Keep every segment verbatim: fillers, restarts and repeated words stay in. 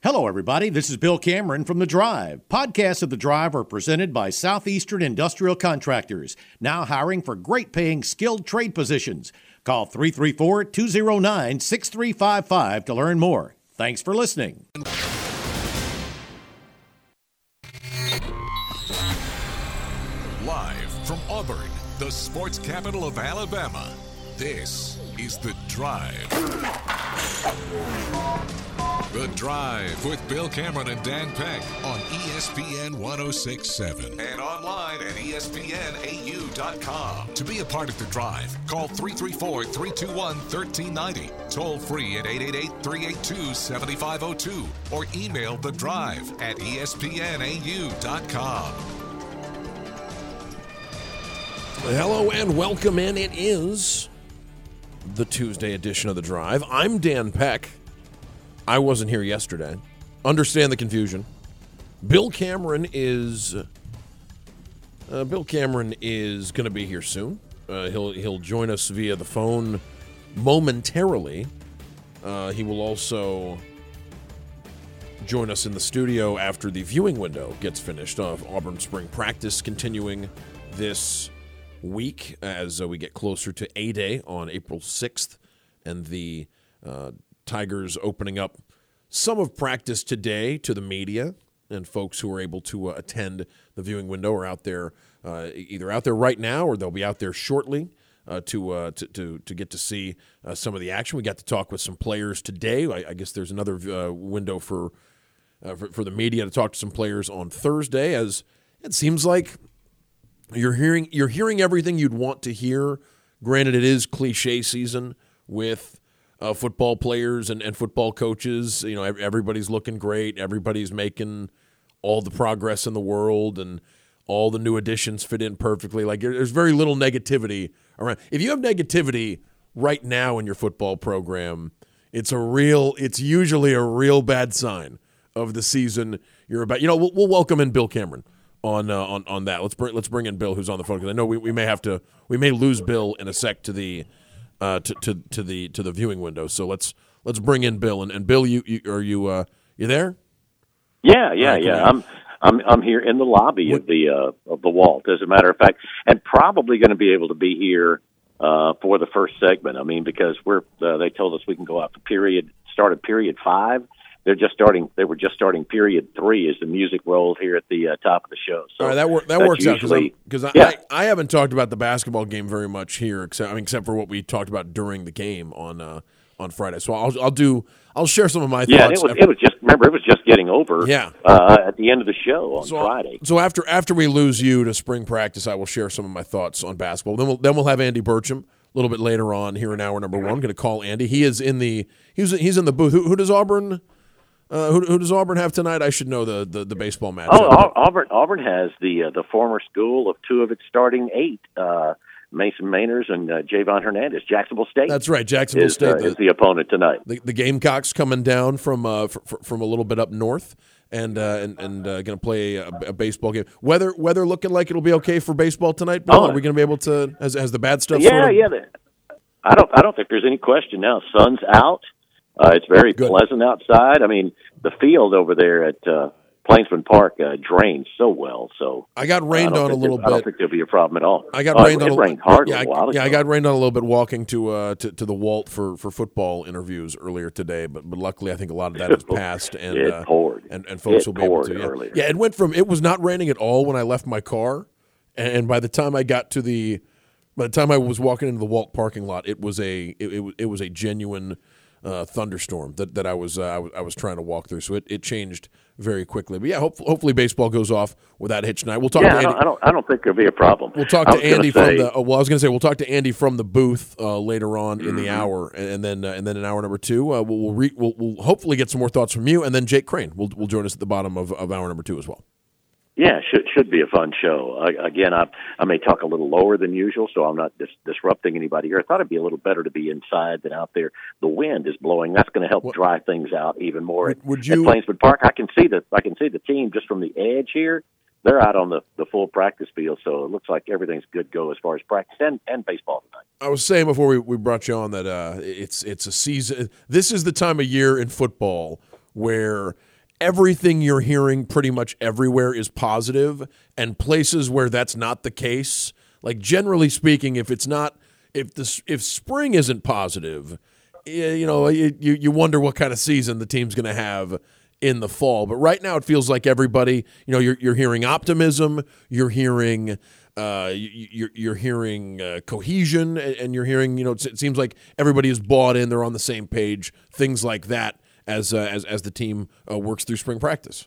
Hello, everybody. This is Bill Cameron from The Drive. Podcasts of The Drive are presented by Southeastern Industrial Contractors, now hiring for great-paying skilled trade positions. Call three three four, two zero nine, six three five five to learn more. Thanks for listening. Live from Auburn, the sports capital of Alabama, this is The Drive. The Drive with Bill Cameron and Dan Peck on E S P N one oh six point seven and online at E S P N A U dot com. To be a part of The Drive, call three three four, three two one, one three nine zero, toll free at eight eight eight, three eight two, seven five zero two, or email The Drive at E S P N A U dot com. Hello and welcome in. It is the Tuesday edition of The Drive. I'm Dan Peck. I wasn't here yesterday. Understand the confusion. Bill Cameron is uh, Bill Cameron is going to be here soon. Uh, he'll he'll join us via the phone momentarily. Uh, he will also join us in the studio after the viewing window gets finished of Auburn spring practice, continuing this week as uh, we get closer to A-Day on April sixth, and the uh, Tigers opening up some of practice today to the media and folks who are able to uh, attend the viewing window are out there, uh, either out there right now or they'll be out there shortly uh, to, uh, to to to get to see uh, some of the action. We got to talk with some players today. I, I guess there's another uh, window for, uh, for for the media to talk to some players on Thursday, as it seems like you're hearing you're hearing everything you'd want to hear. Granted, it is cliche season with Uh, football players and, and football coaches. You know, everybody's looking great. Everybody's making all the progress in the world, and all the new additions fit in perfectly. Like, there's very little negativity around. If you have negativity right now in your football program, it's a real. It's usually a real bad sign of the season you're about. You know, we'll, we'll welcome in Bill Cameron on uh, on on that. Let's bring let's bring in Bill, who's on the phone, because I know we, we may have to we may lose Bill in a sec to the. Uh, to, to to the to the viewing window. So let's let's bring in Bill. And, and Bill, you, you are you uh, you there? Yeah, yeah, right, yeah. I'm I'm I'm here in the lobby what? of the uh, of the Walt, as a matter of fact, and probably going to be able to be here uh, for the first segment. I mean, because we're uh, they told us we can go out to period start at period five. They're just starting. They were just starting period three as the music rolled here at the uh, top of the show. So all right, that, wor- that works usually, out because I, yeah. I, I haven't talked about the basketball game very much here, except I mean, except for what we talked about during the game on uh, on Friday. So I'll I'll do I'll share some of my yeah, thoughts. Yeah, it was, it was just remember it was just getting over. Yeah. Uh, at the end of the show on so, Friday. So after after we lose you to spring practice, I will share some of my thoughts on basketball. Then we'll then we'll have Andy Burcham a little bit later on here in hour number one. I'm going to call Andy. He is in the he's he's in the booth. Who, who does Auburn? Uh, who, who does Auburn have tonight? I should know the, the, the baseball match. Oh, Auburn Auburn has the uh, the former school of two of its starting eight, uh, Mason Mainers and uh, Javon Hernandez. Jacksonville State. That's right. Jacksonville is, State uh, the, is the opponent tonight. The, the Gamecocks coming down from uh, f- f- from a little bit up north, and uh, and and uh, going to play a, a baseball game. Weather weather looking like it'll be okay for baseball tonight. Bill? Oh, Are we going to be able to? Has, has the bad stuff? Yeah, sort of... yeah. The, I don't I don't think there's any question now. Sun's out. Uh, it's very Good. pleasant outside. I mean, the field over there at uh, Plainsman Park uh, drains so well. So I got rained uh, I on a little there, bit. I don't think there'll be a problem at all. I got uh, rained it, on. It rained hard yeah, a while I, yeah, ago. I got rained on a little bit walking to uh to, to the Walt for, for football interviews earlier today. But but luckily, I think a lot of that has passed, and it uh, poured. and and folks it will be able to. poured Yeah. earlier. yeah, it went from it was not raining at all when I left my car, and by the time I got to the, by the time I was walking into the Walt parking lot, it was a it it, it was a genuine. Uh, thunderstorm that, that I was uh, I, w- I was trying to walk through, so it, it changed very quickly. But yeah, hope, hopefully baseball goes off without a hitch tonight. We'll talk Yeah, to I Andy. don't, I don't I don't think there'll be a problem. We'll talk I to was gonna Andy say- from the. Oh, well, I was going to say we'll talk to Andy from the booth uh, later on in the Mm-hmm. hour, and, and then uh, and then in hour number two, uh, we'll we'll, re- we'll we'll hopefully get some more thoughts from you, and then Jake Crane will will join us at the bottom of, of hour number two as well. Yeah, should should be a fun show. I, again, I I may talk a little lower than usual, so I'm not dis- disrupting anybody here. I thought it'd be a little better to be inside than out there. The wind is blowing. That's going to help What- dry things out even more. Would- at, would you- at Plainsman Park, I can see the I can see the team just from the edge here. They're out on the, the full practice field, so it looks like everything's good go as far as practice and, and baseball tonight. I was saying before we, we brought you on that uh, it's it's a season. This is the time of year in football where everything you're hearing pretty much everywhere is positive, and places where that's not the case, like generally speaking, if it's not, if the if spring isn't positive, you know, you you wonder what kind of season the team's going to have in the fall. But right now, it feels like everybody, you know, you're you're hearing optimism, you're hearing. Uh, you're, you're hearing uh, cohesion, and you're hearing, you know, it seems like everybody is bought in, they're on the same page, things like that as uh, as as the team uh, works through spring practice.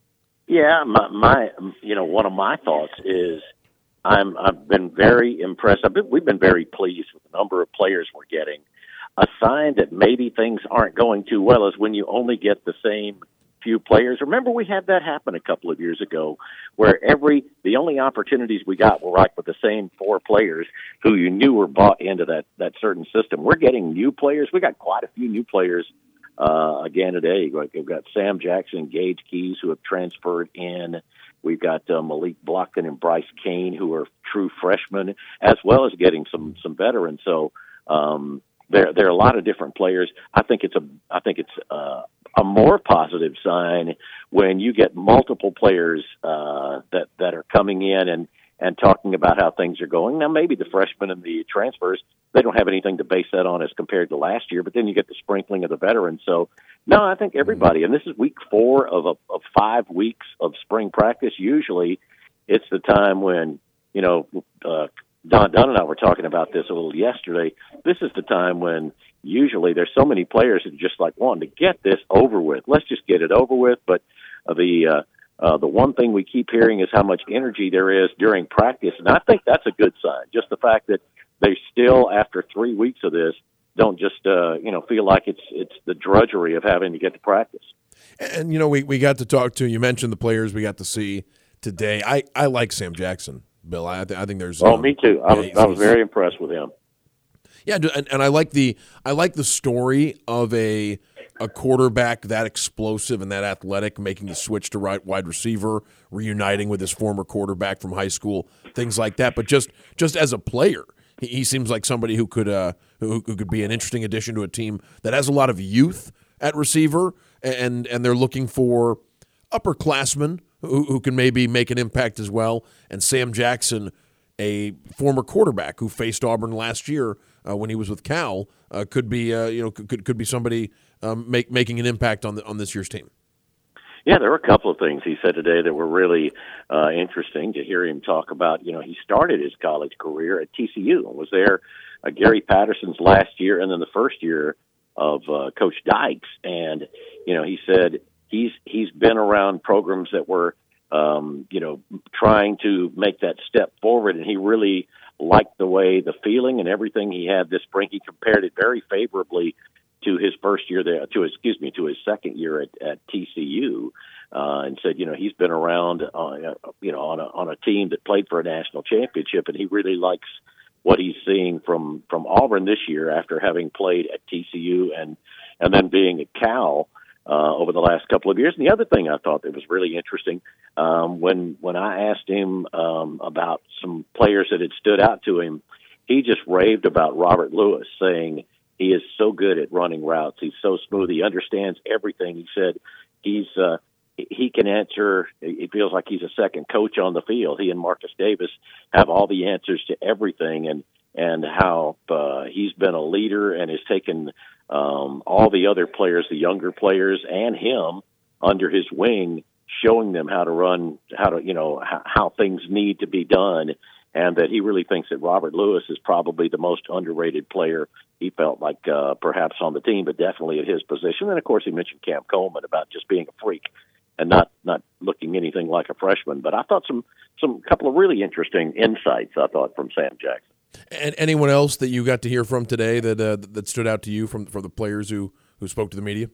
Yeah, my, my, you know, one of my thoughts is I'm I've been very impressed. I've been, we've been very pleased with the number of players we're getting. A sign that maybe things aren't going too well is when you only get the same few players. Remember, we had that happen a couple of years ago, where every the only opportunities we got were like with the same four players who you knew were bought into that that certain system. We're getting new players. We got quite a few new players uh, again today. Like we've got Sam Jackson, Gage Keys, who have transferred in. We've got uh, Malik Blockton and Bryce Kane, who are true freshmen, as well as getting some some veterans. So um, there there are a lot of different players. I think it's a I think it's. Uh, a more positive sign when you get multiple players uh, that that are coming in and, and talking about how things are going. Now, maybe the freshmen and the transfers, they don't have anything to base that on as compared to last year, but then you get the sprinkling of the veterans. So, no, I think everybody, and this is week four of, a, of five weeks of spring practice. Usually it's the time when, you know, uh, Don Dunn and I were talking about this a little yesterday. This is the time when usually there's so many players that just like wanting to get this over with. Let's just get it over with. But uh, the uh, uh, the one thing we keep hearing is how much energy there is during practice, and I think that's a good sign. Just the fact that they still, after three weeks of this, don't just uh, you know feel like it's it's the drudgery of having to get to practice. And you know, we we got to talk to. You mentioned the players we got to see today. I, I like Sam Jackson, Bill. I th- I think there's. Oh, um, me too. I was yeah, I was very impressed with him. Yeah, and, and I like the I like the story of a a quarterback that explosive and that athletic making the switch to right wide receiver, reuniting with his former quarterback from high school, things like that. But just just as a player, he, he seems like somebody who could uh, who, who could be an interesting addition to a team that has a lot of youth at receiver, and and they're looking for upperclassmen who, who can maybe make an impact as well. And Sam Jackson, a former quarterback who faced Auburn last year uh, when he was with Cal, uh, could be uh, you know could could be somebody um, make, making an impact on the, on this year's team. Yeah, there were a couple of things he said today that were really uh, interesting to hear him talk about. You know, he started his college career at T C U and was there uh, Gary Patterson's last year and then the first year of uh, Coach Dykes. And, you know, he said he's he's been around programs that were, um, you know, trying to make that step forward, and he really liked the way, the feeling and everything he had this spring. He compared it very favorably to his first year there, to excuse me, to his second year at, at T C U, uh, and said, you know, he's been around, uh, you know, on a on a team that played for a national championship, and he really likes what he's seeing from from Auburn this year after having played at T C U and and then being at Cal uh, over the last couple of years. And the other thing I thought that was really interesting um, when when I asked him um, about some players that had stood out to him, he just raved about Robert Lewis, saying he is so good at running routes. He's so smooth. He understands everything. He said he's uh, he can answer. He feels like he's a second coach on the field. He and Marcus Davis have all the answers to everything, and and how uh, he's been a leader and has taken um, all the other players, the younger players, and him under his wing, showing them how to run, how to you know how, how things need to be done. And that he really thinks that Robert Lewis is probably the most underrated player he felt like uh, perhaps on the team, but definitely at his position. And, of course, he mentioned Cam Coleman about just being a freak and not, not looking anything like a freshman. But I thought some some couple of really interesting insights, I thought, from Sam Jackson. And anyone else that you got to hear from today that uh, that stood out to you from, from the players who, who spoke to the media?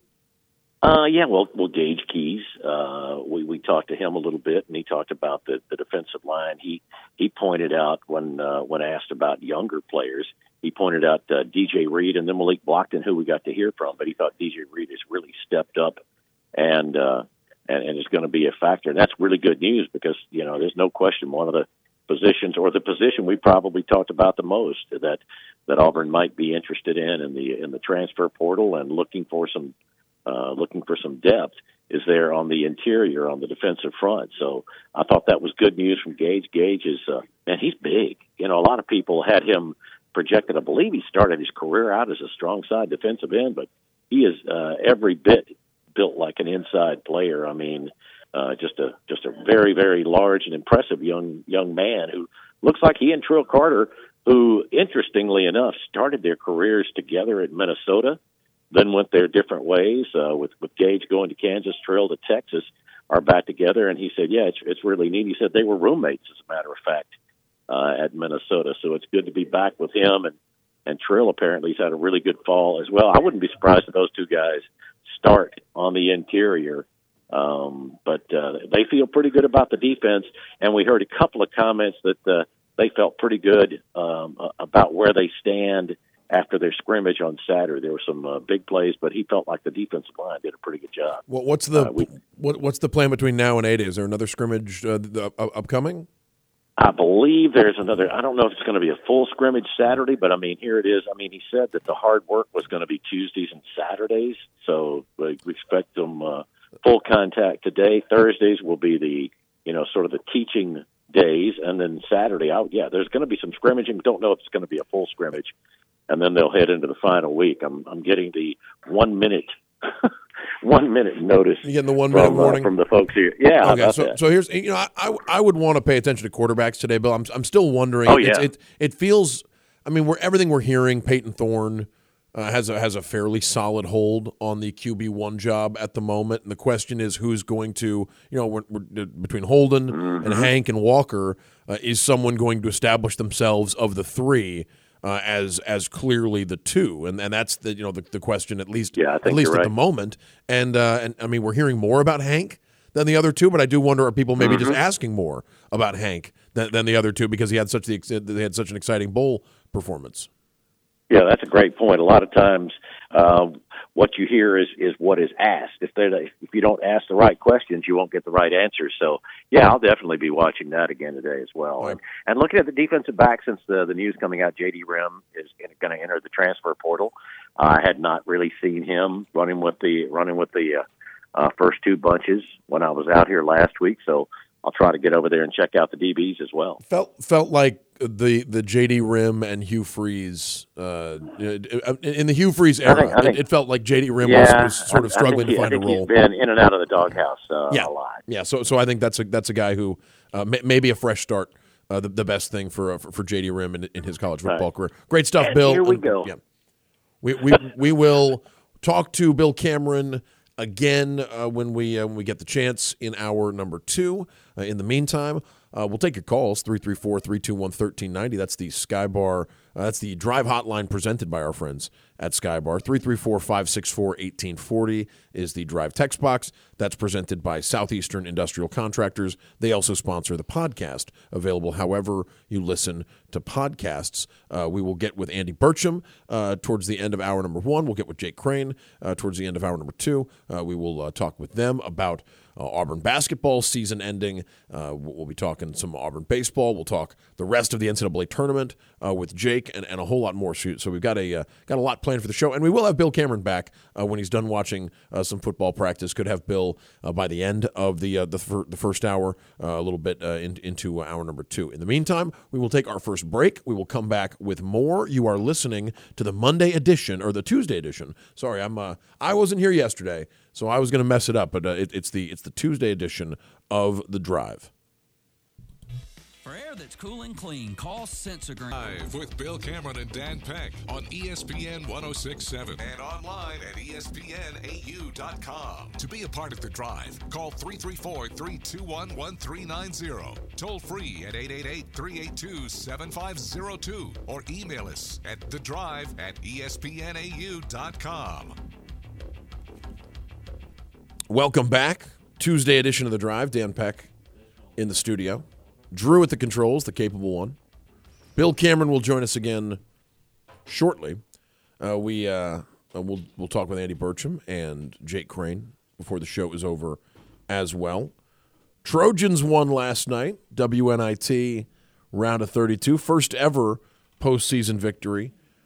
Uh, yeah, well, well, Gage Keys, uh, we, we talked to him a little bit, and he talked about the, the defensive line. He he pointed out when uh, when asked about younger players, he pointed out uh, D J Reed and then Malik Blockton, who we got to hear from. But he thought D J Reed has really stepped up and uh, and, and is going to be a factor. And that's really good news because you know there's no question one of the positions or the position we probably talked about the most that that Auburn might be interested in in the in the transfer portal and looking for some. Uh, looking for some depth is there on the interior on the defensive front. So I thought that was good news from Gage. Gage is, uh, man, he's big. You know, a lot of people had him projected. I believe he started his career out as a strong side defensive end, but he is uh, every bit built like an inside player. I mean, uh, just a just a very, very large and impressive young young man who looks like he and Trill Carter, who, interestingly enough, started their careers together in Minnesota, then went their different ways, uh, with, with Gage going to Kansas, Trill to Texas, are back together. And he said, yeah, it's, it's really neat. He said they were roommates, as a matter of fact, uh, at Minnesota. So it's good to be back with him. And, and Trill apparently has had a really good fall as well. I wouldn't be surprised if those two guys start on the interior. Um, but uh, they feel pretty good about the defense. And we heard a couple of comments that uh, they felt pretty good um, about where they stand after their scrimmage on Saturday. There were some uh, big plays, but he felt like the defensive line did a pretty good job. Well, what's the uh, we, what, what's the plan between now and eight? Is there another scrimmage uh, the, uh, upcoming? I believe there's another. I don't know if it's going to be a full scrimmage Saturday, but I mean, here it is. I mean, he said that the hard work was going to be Tuesdays and Saturdays, so we expect them uh, full contact today. Thursdays will be the, you know, sort of the teaching days, and then Saturday, out. Yeah, there's going to be some scrimmaging. Don't know if it's going to be a full scrimmage, and then they'll head into the final week. I'm I'm getting the one minute. One minute notice. You getting the one minute from, warning uh, from the folks here? Yeah. Okay. So, that. so here's you know I, I I would want to pay attention to quarterbacks today, Bill. I'm I'm still wondering. Oh yeah. It's, it it feels. I mean, we're everything we're hearing. Peyton Thorne uh, has a has a fairly solid hold on the Q B one job at the moment, and the question is who's going to you know we're, we're, between Holden mm-hmm. and Hank and Walker, uh, is someone going to establish themselves of the three? Uh, as as clearly the two, and and that's the you know the, the question at least yeah, at least right. at the moment, and uh, and I mean we're hearing more about Hank than the other two, but I do wonder are people maybe mm-hmm. just asking more about Hank than, than the other two because he had such the they had such an exciting bowl performance. Yeah, that's a great point. A lot of times, uh, what you hear is, is what is asked. If they if you don't ask the right questions, you won't get the right answers. So, yeah, I'll definitely be watching that again today as well. Right. And, and looking at the defensive back, since the the news coming out, J D Rim is going to enter the transfer portal. I had not really seen him running with the running with the uh, uh, first two bunches when I was out here last week. So I'll try to get over there and check out the D Bs as well. Felt felt like the the J D Rim and Hugh Freeze uh, in the Hugh Freeze era. I think, I think, it, it felt like J D Rim yeah, was, was sort of struggling he, to find I think a role. He's been in and out of the doghouse uh, yeah. a lot. Yeah, so so I think that's a that's a guy who uh, may, maybe a fresh start. Uh, the, the best thing for uh, for, for J D Rim in, in his college football right. career. Great stuff, and Bill. Here we um, go. Yeah. We we we will talk to Bill Cameron again uh, when we uh, when we get the chance in hour number two. Uh, in the meantime, uh, we'll take your calls three three four, three two one, one three nine zero. That's the Skybar. Uh, that's the drive hotline presented by our friends at Skybar. three three four, five six four, one eight four zero is the drive text box. That's presented by Southeastern Industrial Contractors. They also sponsor the podcast, available however you listen to podcasts. Uh, we will get with Andy Burcham uh, towards the end of hour number one. We'll get with Jake Crane uh, towards the end of hour number two. Uh, we will uh, talk with them about Uh, Auburn basketball season ending. Uh, we'll be talking some Auburn baseball. We'll talk the rest of the N C double A tournament uh, with Jake and, and a whole lot more. So we've got a uh, got a lot planned for the show, and we will have Bill Cameron back uh, when he's done watching uh, some football practice. Could have Bill uh, by the end of the uh, the, fir- the first hour, uh, a little bit uh, in, into hour number two. In the meantime, we will take our first break. We will come back with more. You are listening to the Monday edition or the Tuesday edition. Sorry, I'm uh, I wasn't here yesterday. So I was going to mess it up, but uh, it, it's the it's the Tuesday edition of The Drive. For air that's cool and clean, call Sensogram. Live with Bill Cameron and Dan Peck on E S P N ten sixty-seven and online at E S P N A U dot com. To be a part of The Drive, call three three four, three two one, one three nine zero. Toll free at eight eight eight, three eight two, seven five zero two or email us at the drive at E S P N A U dot com. Welcome back. Tuesday edition of The Drive. Dan Peck in the studio. Drew at the controls, the capable one. Bill Cameron will join us again shortly. Uh, we uh, we'll we'll talk with Andy Burcham and Jake Crane before the show is over as well. Trojans won last night. W N I T round of thirty-two, first ever postseason victory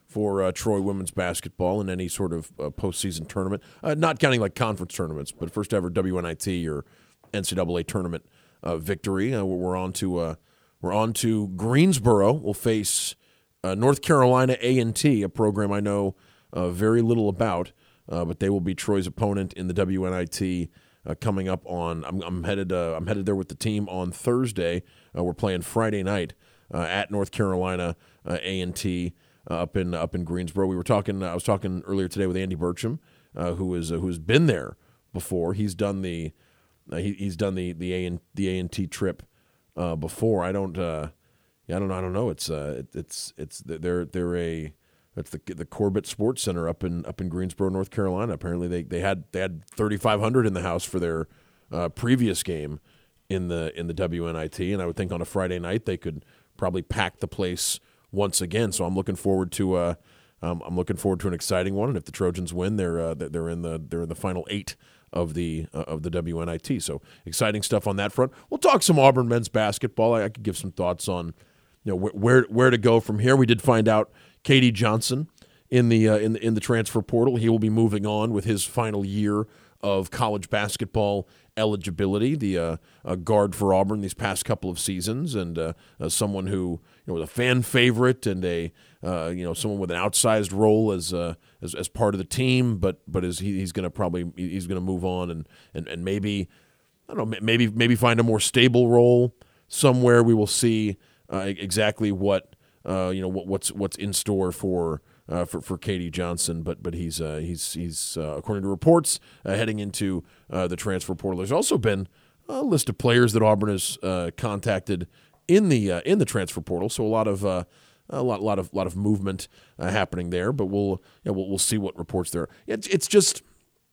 for uh, Troy women's basketball in any sort of uh, postseason tournament, uh, not counting like conference tournaments, but first ever W N I T or N C double A tournament uh, victory. Uh, we're on to uh, we're on to Greensboro. We'll face uh, North Carolina A and T, a program I know uh, very little about, uh, but they will be Troy's opponent in the W N I T uh, coming up on. I'm, I'm headed uh, I'm headed there with the team on Thursday. Uh, we're playing Friday night uh, at North Carolina uh, A and T. Uh, up in up in Greensboro. We were talking. Uh, I was talking earlier today with Andy Burcham, uh, who is uh, who's been there before. He's done the uh, he, he's done the the A and the A and T trip uh, before. I don't. Uh, yeah, I don't. I don't know. It's uh, it, it's it's they're they're a it's the the Corbett Sports Center up in up in Greensboro, North Carolina. Apparently they they had they had thirty-five hundred in the house for their uh, previous game in the in the W N I T, and I would think on a Friday night they could probably pack the place once again. So I'm looking forward to uh, um, I'm looking forward to an exciting one. And if the Trojans win, they're uh, they're in the they're in the final eight of the uh, of the W N I T. So exciting stuff on that front. We'll talk some Auburn men's basketball. I, I could give some thoughts on you know wh- where where to go from here. We did find out K D Johnson in the uh, in the in the transfer portal. He will be moving on with his final year of college basketball eligibility, the uh, uh, guard for Auburn these past couple of seasons, and uh, uh, someone who you know was a fan favorite and a uh, you know someone with an outsized role as uh, as, as part of the team, but but is he, he's going to probably he's going to move on and, and and maybe I don't know maybe maybe find a more stable role somewhere. We will see uh, exactly what uh, you know what, what's what's in store for. Uh, for for K D Johnson, but but he's uh, he's he's uh, according to reports uh, heading into uh, the transfer portal. There's also been a list of players that Auburn has uh, contacted in the uh, in the transfer portal. So a lot of uh, a lot lot of lot of movement uh, happening there. But we'll, you know, we'll we'll see what reports there. It's it's just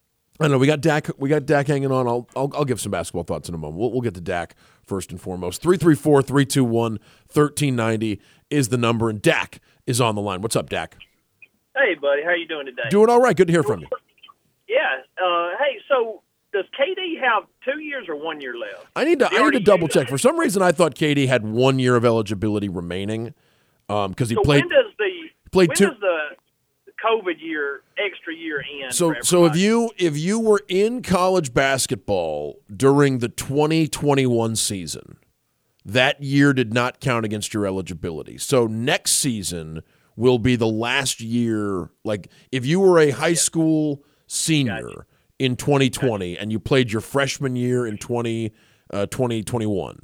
I don't know. We got Dak we got Dak hanging on. I'll I'll, I'll give some basketball thoughts in a moment. We'll we'll get to Dak first and foremost. three three four, three two one, one three nine zero is the number, and Dak is on the line. What's up, Dak? Hey, buddy. How you doing today? Doing all right. Good to hear from you. Yeah. Uh, hey, so does K D have two years or one year left? I need to I need to double check. For some reason, I thought K D had one year of eligibility remaining because um, he so played. When does the played when two, does the COVID year extra year end? So so if you if you were in college basketball during the twenty twenty-one season, that year did not count against your eligibility. So next season will be the last year. Like if you were a high school senior gotcha. in twenty twenty gotcha. and you played your freshman year in twenty twenty-one,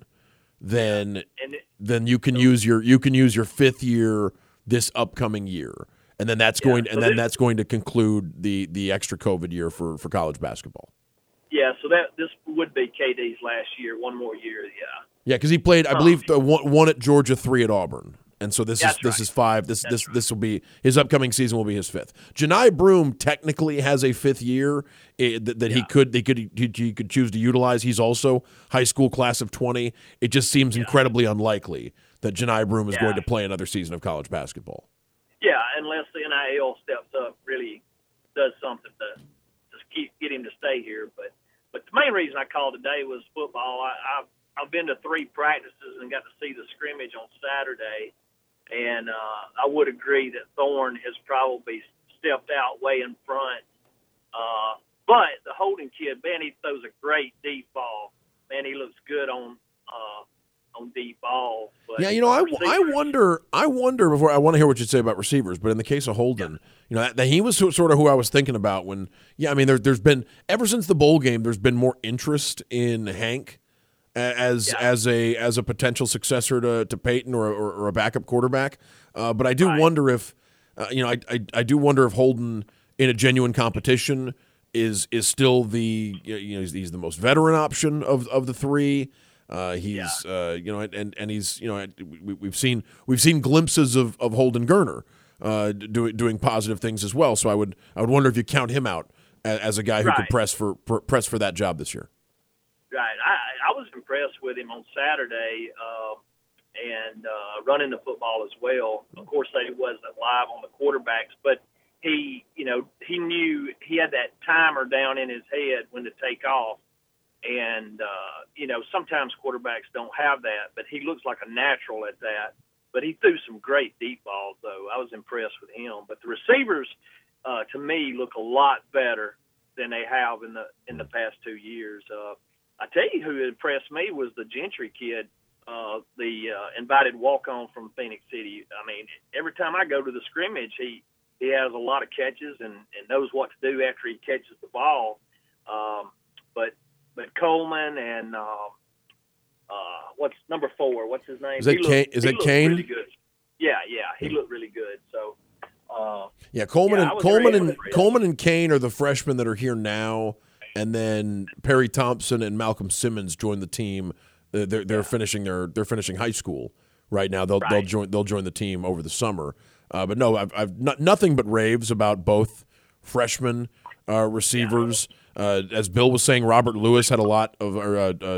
then it, then you can so, use your you can use your fifth year this upcoming year, and then that's yeah, going so and then this, that's going to conclude the the extra COVID year for, for college basketball. Yeah, so that this would be K D's last year, one more year. Yeah. Yeah, because he played, I believe, the one, one at Georgia, three at Auburn. And so this That's is this right. is five. This That's this right. this will be his upcoming season. Will be his fifth. Johni Broome technically has a fifth year eh, that, that yeah. he could they could he, he could choose to utilize. He's also high school class of twenty. It just seems yeah. incredibly unlikely that Johni Broome is yeah. going to play another season of college basketball. Yeah, unless the N I L steps up, really does something to just keep get him to stay here. But but the main reason I called today was football. I, I've I've been to three practices and got to see the scrimmage on Saturday. And uh, I would agree that Thorne has probably stepped out way in front. Uh, but the Holden kid, man, he throws a great deep ball. Man, he looks good on uh, on deep ball. But yeah, you know, I, I wonder, I wonder before I want to hear what you say about receivers, but in the case of Holden, yeah. you know, that, that he was sort of who I was thinking about when, yeah, I mean, there, there's been ever since the bowl game, there's been more interest in Hank. As yeah. as a as a potential successor to, to Peyton or, or, or a backup quarterback, uh, but I do right. wonder if uh, you know I, I I do wonder if Holden in a genuine competition is is still the you know he's, he's the most veteran option of of the three. Uh, he's yeah. uh, you know and and he's you know we, we've seen we've seen glimpses of, of Holden Gerner uh, doing doing positive things as well. So I would I would wonder if you count him out as, as a guy who right. could press for press for that job this year. Right. I, I was impressed with him on Saturday uh, and uh, running the football as well. Of course, they wasn't live on the quarterbacks, but he, you know, he knew he had that timer down in his head when to take off. And, uh, you know, sometimes quarterbacks don't have that, but he looks like a natural at that. but he threw some great deep balls, though. I was impressed with him. But the receivers, uh, to me, look a lot better than they have in the in the past two years. Uh, I tell you who impressed me was the Gentry kid, uh, the uh, invited walk-on from Phoenix City. I mean, every time I go to the scrimmage, he, he has a lot of catches and, and knows what to do after he catches the ball. Um, but but Coleman and uh, uh, what's number four? What's his name? Is that Kane? Is that Kane? Really good. Yeah, yeah, he looked really good. So. Uh, yeah, Coleman yeah, and Coleman and Coleman and Kane are the freshmen that are here now, and then Perry Thompson and Malcolm Simmons joined the team. They're they're yeah. finishing their they're finishing high school right now. They'll right. they'll join they'll join the team over the summer. Uh, but no, I've I've not, nothing but raves about both freshman uh, receivers. Yeah. Uh, as Bill was saying, Robert Lewis had a lot of or, uh, uh,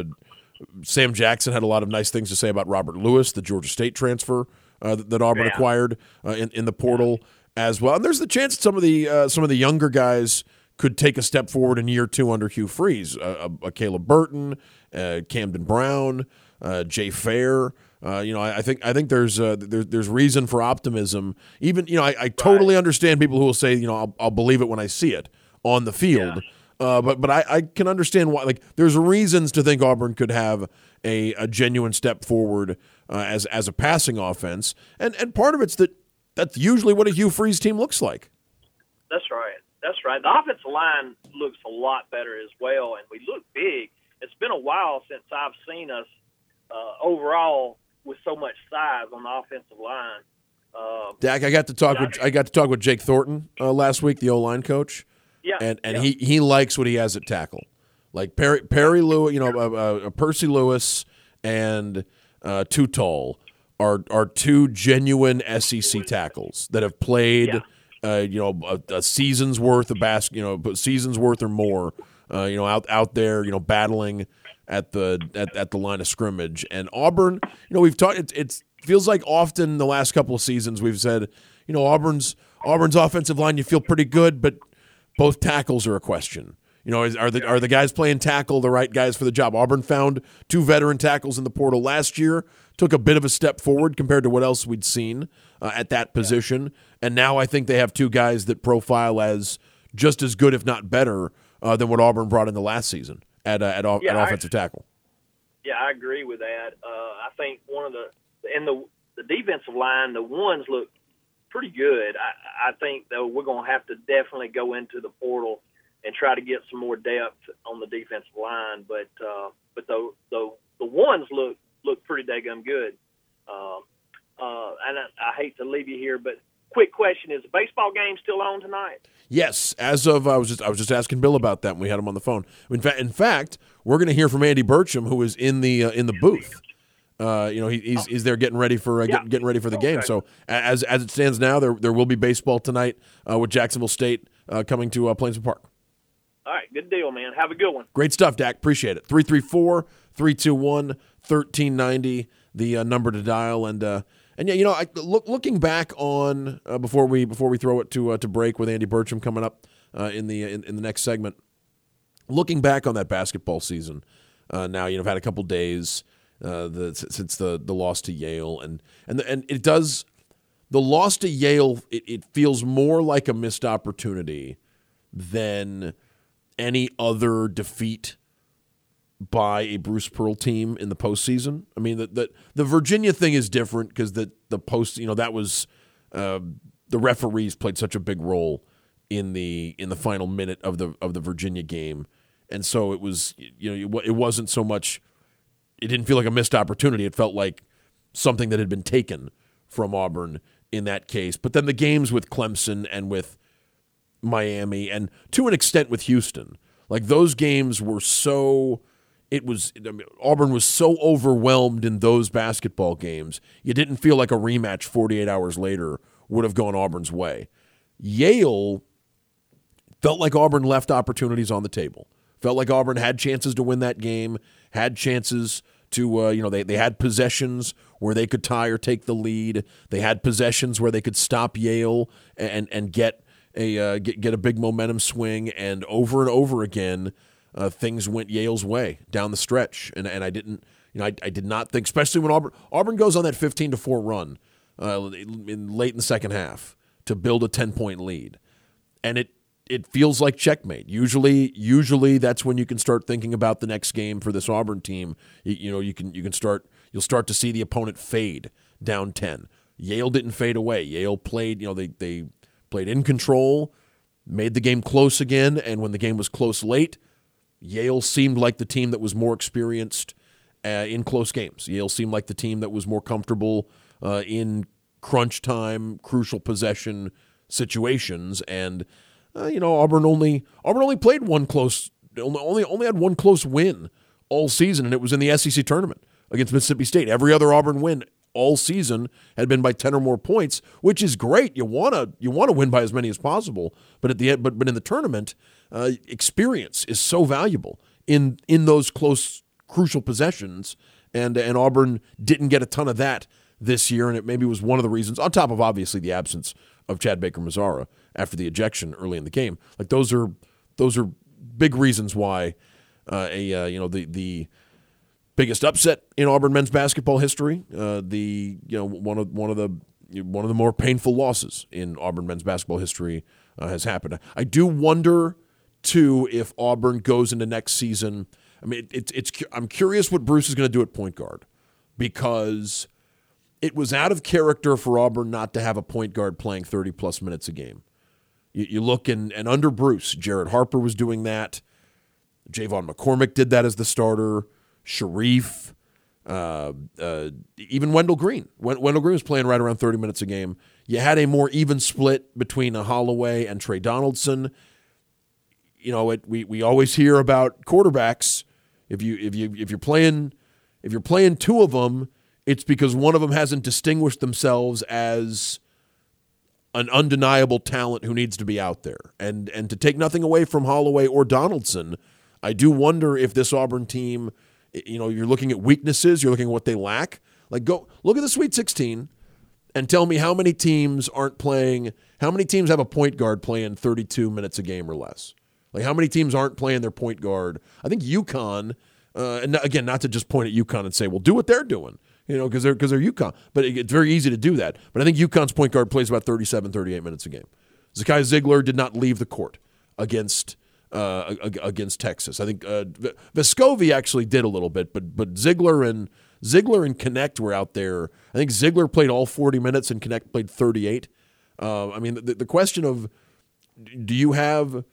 Sam Jackson had a lot of nice things to say about Robert Lewis, the Georgia State transfer uh, that, that Auburn yeah. acquired uh, in in the portal. Yeah. As well, and there's the chance that some of the uh, some of the younger guys could take a step forward in year two under Hugh Freeze. Uh, a, a Caleb Burton, uh, Camden Brown, uh, Jay Fair. Uh, you know, I, I think I think there's uh, there's there's reason for optimism. Even you know, I, I totally right. understand people who will say, you know, I'll, I'll believe it when I see it on the field. Yeah. Uh, but but I, I can understand why. Like, there's reasons to think Auburn could have a, a genuine step forward uh, as as a passing offense, and and part of it's that. That's usually what a Hugh Freeze team looks like. That's right. That's right. The offensive line looks a lot better as well, and we look big. It's been a while since I've seen us uh, overall with so much size on the offensive line. Uh, Dak, I got to talk with I got to talk with Jake Thornton uh, last week, the O-line coach. Yeah, and and yeah. he, he likes what he has at tackle, like Perry Perry Lewis, you know, uh, uh, Percy Lewis and uh, Too Tall. Are are two genuine S E C tackles that have played, yeah. uh, you know, a, a season's worth of bas- you know, season's worth or more, uh, you know, out out there, you know, battling at the at, at the line of scrimmage. And Auburn, you know, we've talked. It it's, feels like often the last couple of seasons we've said, you know, Auburn's Auburn's offensive line, you feel pretty good, but both tackles are a question. You know, is, are the are the guys playing tackle the right guys for the job? Auburn found two veteran tackles in the portal last year, took a bit of a step forward compared to what else we'd seen uh, at that position, and now I think they have two guys that profile as just as good, if not better, uh, than what Auburn brought in the last season at uh, at, yeah, at offensive I, tackle. Yeah, I agree with that. Uh, I think one of the and the the defensive line, the ones look pretty good. I, I think though we're going to have to definitely go into the portal and try to get some more depth on the defensive line. But uh, but the, the the ones look look pretty daggum good. Um, uh, and I, I hate to leave you here, but quick question: is the baseball game still on tonight? Yes, as of I was just I was just asking Bill about that when we had him on the phone. In fact, in fact, we're going to hear from Andy Burcham, who is in the uh, in the booth. Uh, you know, he, he's he's there getting ready for uh, yeah. getting, getting ready for the okay. game. So as as it stands now, there there will be baseball tonight uh, with Jacksonville State uh, coming to uh, Plainsville Park. All right, good deal, man. Have a good one. Great stuff, Dak. Appreciate it. three three four, three two one, one three nine zero, the uh, number to dial. And uh, and yeah, you know, I, look, looking back on uh, before we before we throw it to uh, to break with Andy Burcham coming up uh, in the in, in the next segment. Looking back on that basketball season, uh, now you know I've had a couple days uh, the, since the the loss to Yale, and and the, and it does the loss to Yale. It, it feels more like a missed opportunity than any other defeat by a Bruce Pearl team in the postseason. I mean, the the, the Virginia thing is different because the the post, you know, that was uh, the referees played such a big role in the in the final minute of the of the Virginia game, and so it was, you know, it wasn't so much. It didn't feel like a missed opportunity. It felt like something that had been taken from Auburn in that case. But then the games with Clemson and with Miami, and to an extent with Houston, like those games were so, it was, I mean, Auburn was so overwhelmed in those basketball games, you didn't feel like a rematch forty-eight hours later would have gone Auburn's way. Yale felt like Auburn left opportunities on the table, felt like Auburn had chances to win that game, had chances to, uh, you know, they, they had possessions where they could tie or take the lead. They had possessions where they could stop Yale and, and get a uh, get, get a big momentum swing, and over and over again, uh, things went Yale's way down the stretch. And and I didn't, You know, I, I did not think, especially when Auburn Auburn goes on that fifteen to four run uh, in late in the second half to build a ten-point lead, and it it feels like checkmate. Usually, usually that's when you can start thinking about the next game for this Auburn team. You, you know, you can you can start you'll start to see the opponent fade down ten. Yale didn't fade away. Yale played, you know, they they played in control, made the game close again, and when the game was close late, Yale seemed like the team that was more experienced uh, in close games. Yale seemed like the team that was more comfortable uh, in crunch time, crucial possession situations, and uh, you know, Auburn only Auburn only played one close, only only had one close win all season, and it was in the S E C tournament against Mississippi State. Every other Auburn win all season had been by ten or more points, which is great. You wanna you want to win by as many as possible, but at the end, but but in the tournament, uh, experience is so valuable in in those close, crucial possessions, and and Auburn didn't get a ton of that this year, and it maybe was one of the reasons, on top of obviously the absence of Chad Baker-Mazara after the ejection early in the game. Like those are those are big reasons why uh, a uh, you know the the biggest upset in Auburn men's basketball history, uh, the you know one of one of the one of the more painful losses in Auburn men's basketball history uh, has happened. I do wonder too if Auburn goes into next season. I mean, it, it's it's I'm curious what Bruce is going to do at point guard, because it was out of character for Auburn not to have a point guard playing thirty plus minutes a game. You, you look and and under Bruce, Jared Harper was doing that. Javon McCormick did that as the starter. Sharif, uh, uh, even Wendell Green. Wendell Green was playing right around thirty minutes a game. You had a more even split between a Holloway and Trey Donaldson. You know, it, we we always hear about quarterbacks. If you if you if you're playing if you're playing two of them, it's because one of them hasn't distinguished themselves as an undeniable talent who needs to be out there. And and to take nothing away from Holloway or Donaldson, I do wonder if this Auburn team, you know, you're looking at weaknesses, you're looking at what they lack. Like, go look at the Sweet sixteen and tell me how many teams aren't playing, how many teams have a point guard playing thirty-two minutes a game or less? Like, how many teams aren't playing their point guard? I think UConn, uh, and again, not to just point at UConn and say, well, do what they're doing, you know, because they're, because they're UConn. But it's very easy to do that. But I think UConn's point guard plays about thirty-seven, thirty-eight minutes a game. Zakai Ziegler did not leave the court against uh, against Texas. I think uh, Vescovi actually did a little bit, but but Ziegler and Ziegler and Connect were out there. I think Ziegler played all forty minutes and Connect played thirty-eight. Uh, I mean, the, the question of do you have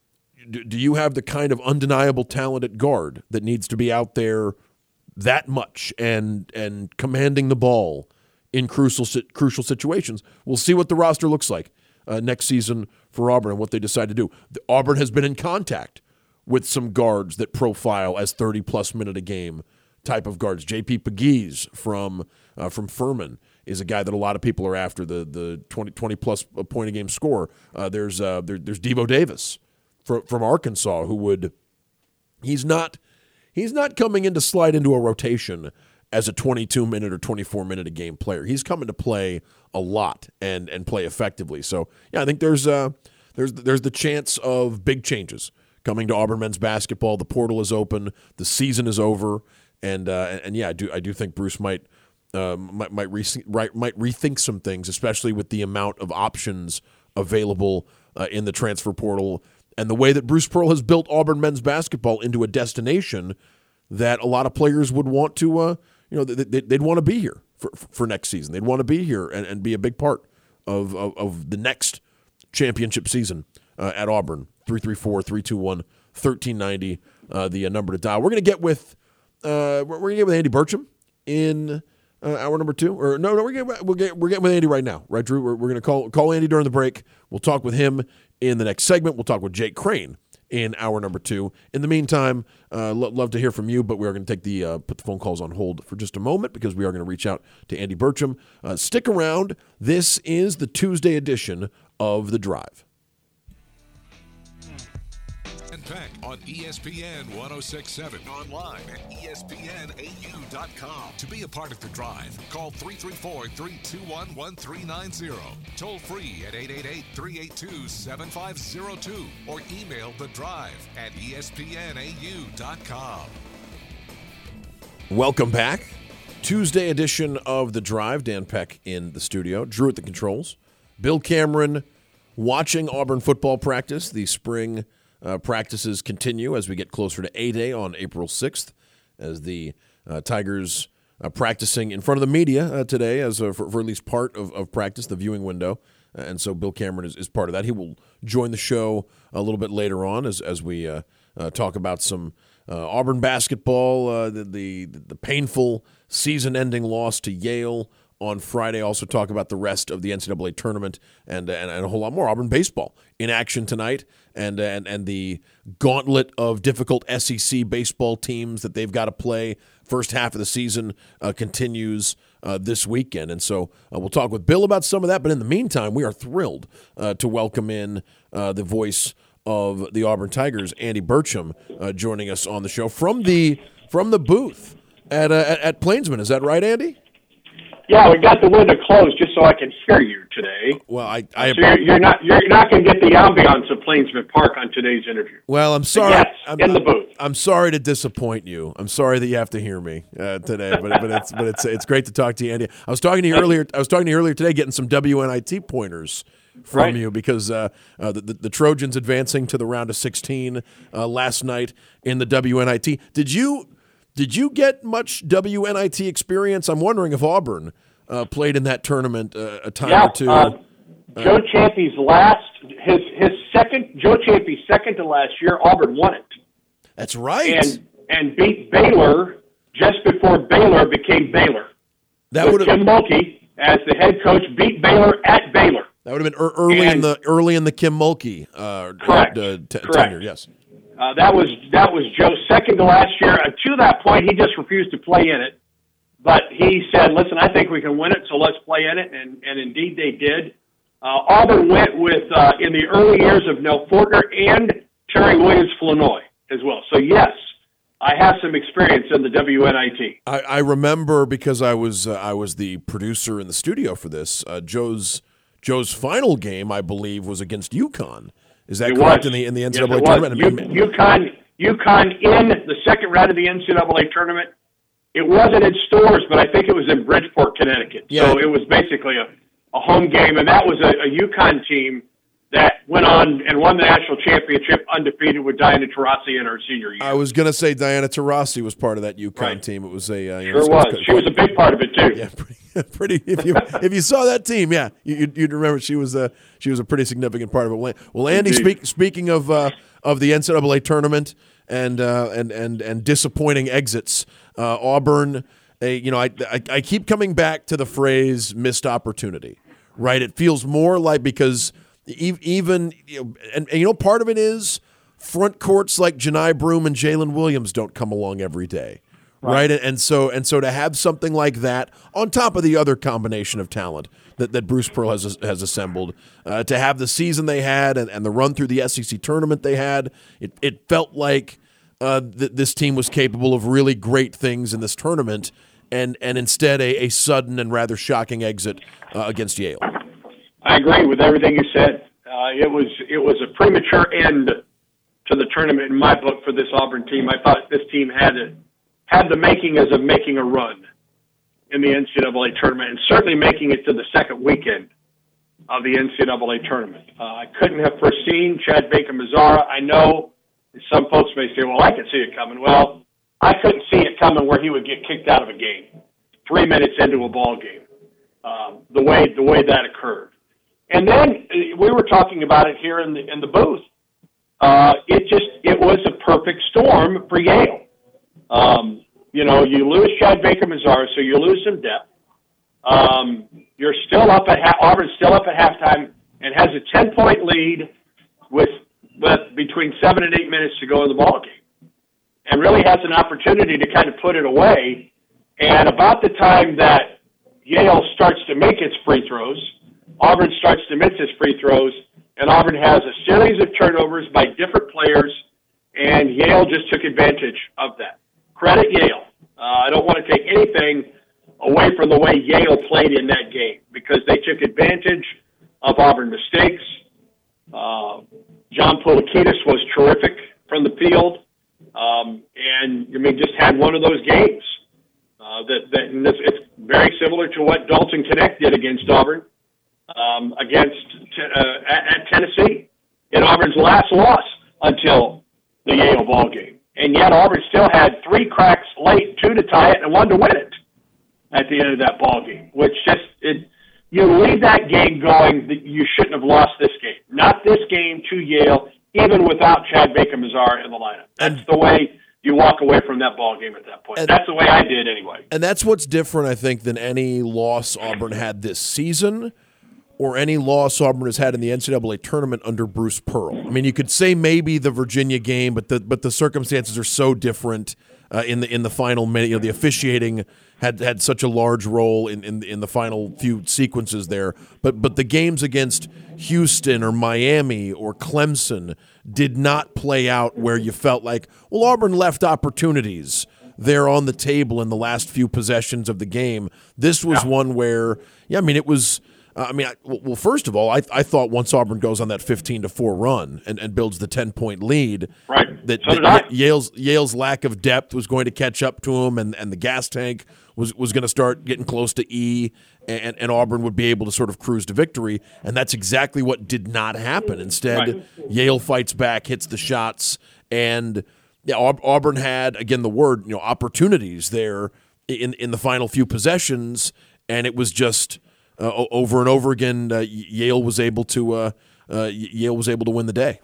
do you have the kind of undeniable talent at guard that needs to be out there that much and and commanding the ball in crucial crucial situations? We'll see what the roster looks like uh, next season for Auburn and what they decide to do. The, Auburn has been in contact with some guards that profile as thirty-plus minute a game type of guards. J P Pegues from uh, from Furman is a guy that a lot of people are after, the the twenty, twenty-plus point a game scorer. Uh, there's uh, there, there's Devo Davis from from Arkansas, who would he's not he's not coming in to slide into a rotation as a twenty-two minute or twenty-four minute a game player. He's coming to play a lot and and play effectively. So yeah, I think there's uh there's there's the chance of big changes coming to Auburn men's basketball. The portal is open, the season is over, and uh, and, and yeah, I do I do think Bruce might uh, might might, re- right, might rethink some things, especially with the amount of options available uh, in the transfer portal and the way that Bruce Pearl has built Auburn men's basketball into a destination that a lot of players would want to, uh, you know, they, they'd want to be here for, for next season. They'd want to be here and, and be a big part of, of, of the next championship season uh, at Auburn. three three four, three two one, one three nine zero, uh, the uh, number to dial. We're going to get with uh, we're going to get with Andy Burcham in uh, hour number two. Or no, no, we're getting we're getting, we're getting with Andy right now, right, Drew? We're, we're going to call call Andy during the break. We'll talk with him in the next segment. We'll talk with Jake Crane in hour number two. In the meantime, uh, lo- love to hear from you, but we are going to take the uh, put the phone calls on hold for just a moment because we are going to reach out to Andy Burcham. Uh, stick around. This is the Tuesday edition of The Drive. Peck on E S P N ten sixty-seven, online at E S P N A U dot com. To be a part of The Drive, call three three four, three two one, one three nine zero. Toll free at eight eight eight, three eight two, seven five zero two or email The Drive at E S P N A U dot com. Welcome back. Tuesday edition of The Drive. Dan Peck in the studio. Drew at the controls. Bill Cameron watching Auburn football practice. The spring uh, practices continue as we get closer to A-Day on April sixth, as the uh, Tigers uh, practicing in front of the media uh, today as a, for, for at least part of, of practice, the viewing window. Uh, and so Bill Cameron is, is part of that. He will join the show a little bit later on as, as we uh, uh, talk about some Uh, Auburn basketball, uh, the, the the painful season-ending loss to Yale on Friday. Also talk about the rest of the N C double A tournament and, and and a whole lot more. Auburn baseball in action tonight, and and and the gauntlet of difficult S E C baseball teams that they've got to play. First half of the season uh, continues uh, this weekend, and so uh, we'll talk with Bill about some of that. But in the meantime, we are thrilled uh, to welcome in uh, the voice of the Auburn Tigers, Andy Burcham, uh, joining us on the show from the from the booth at, uh, at at Plainsman. Is that right, Andy? Yeah, we got the window closed just so I can hear you today. Well, I, I so you're, you're not you're not going to get the ambiance of Plainsman Park on today's interview. Well, I'm sorry. Yes, I'm, in the booth. I'm sorry to disappoint you. I'm sorry that you have to hear me uh, today, but but it's but it's it's great to talk to you, Andy. I was talking to you earlier. I was talking to you earlier today, getting some W N I T pointers from right. you because uh, uh, the, the Trojans advancing to the round of sixteen uh, last night in the W N I T. Did you did you get much W N I T experience? I'm wondering if Auburn uh, played in that tournament uh, a time yeah, or two. Uh, Joe Champy's last his his second Joe Champy's second to last year. Auburn won it. That's right, and and beat Baylor just before Baylor became Baylor. That would have Tim Mulkey as the head coach beat Baylor at Baylor. That would have been early and, in the early in the Kim Mulkey uh, correct, uh, t- correct. tenure. Yes, uh, that was that was Joe's second to last year. Uh, to that point, he just refused to play in it, but he said, "Listen, I think we can win it, so let's play in it." And and indeed they did. Uh, Auburn went with uh, in the early years of Nell Fortner and Terry Williams Flournoy as well. So yes, I have some experience in the W N I T. I, I remember because I was uh, I was the producer in the studio for this. Uh, Joe's. Joe's final game, I believe, was against UConn. Is that it correct was. in the in the N C yes, double A it tournament? Was. U- UConn, UConn in the second round of the N C double A tournament. It wasn't in Stores, but I think it was in Bridgeport, Connecticut. Yeah. So it was basically a, a home game, and that was a, a UConn team that went on and won the national championship undefeated with Diana Taurasi in her senior year. I was going to say Diana Taurasi was part of that UConn right. team. It was a uh, sure was. was. She was a big part of it too. Yeah, pretty. pretty if you if you saw that team, yeah, you, you'd remember she was a she was a pretty significant part of it. Well, Andy, speak, speaking of uh, of the N C double A tournament and uh, and and and disappointing exits, uh, Auburn. A, you know, I, I I keep coming back to the phrase "missed opportunity." Right? It feels more like because. Even you know, and, and you know, part of it is front courts like Janai Broome and Jalen Williams don't come along every day, right? right? And, and so and so to have something like that on top of the other combination of talent that, that Bruce Pearl has has assembled, uh, to have the season they had and, and the run through the S E C tournament they had, it it felt like uh, th- this team was capable of really great things in this tournament, and and instead a, a sudden and rather shocking exit uh, against Yale. I agree with everything you said. Uh, it was it was a premature end to the tournament in my book for this Auburn team. I thought this team had a, had the makings of making a run in the N C double A tournament, and certainly making it to the second weekend of the N C double A tournament. Uh, I couldn't have foreseen Chad Baker-Mazara. I know some folks may say, "Well, I could see it coming." Well, I couldn't see it coming where he would get kicked out of a game three minutes into a ball game. Um, the way the way that occurred. And then we were talking about it here in the in the booth. Uh, it just it was a perfect storm for Yale. Um, you know, you lose Chad Baker-Mazara, so you lose some depth. Um, you're still up at ha- Auburn's still up at halftime and has a ten point lead with with between seven and eight minutes to go in the ball game, and really has an opportunity to kind of put it away. And about the time that Yale starts to make its free throws, Auburn starts to miss his free throws, and Auburn has a series of turnovers by different players, and Yale just took advantage of that. Credit Yale. Uh, I don't want to take anything away from the way Yale played in that game because they took advantage of Auburn mistakes. Uh, John Poulikitis was terrific from the field, um, and I mean just had one of those games that, that and this, it's very similar to what Dalton Knecht did against Auburn, um, against uh, at, at Tennessee, in Auburn's last loss until the Yale ball game. And yet Auburn still had three cracks late, two to tie it and one to win it at the end of that ball game, which just it, you leave that game going that you shouldn't have lost this game. Not this game to Yale, even without Chad Baker-Mazara in the lineup. That's the way you walk away from that ball game at that point. And, that's the way I did anyway. And that's what's different, I think, than any loss Auburn had this season or any loss Auburn has had in the N C double A tournament under Bruce Pearl. I mean, you could say maybe the Virginia game, but the but the circumstances are so different uh, in the in the final minute. You know, the officiating had had such a large role in, in in the final few sequences there. But but the games against Houston or Miami or Clemson did not play out where you felt like, well, Auburn left opportunities there on the table in the last few possessions of the game. This was yeah. one where, yeah, I mean, it was. I mean, I, well, first of all, I, I thought once Auburn goes on that fifteen to four run and, and builds the ten-point lead, right. that, so that Yale's Yale's lack of depth was going to catch up to him, and, and the gas tank was, was going to start getting close to E, and, and Auburn would be able to sort of cruise to victory, and that's exactly what did not happen. Instead, right. Yale fights back, hits the shots, and yeah, Auburn had, again, the word, you know, opportunities there in, in the final few possessions, and it was just – Uh, over and over again, uh, Yale was able to uh, uh, Yale was able to win the day.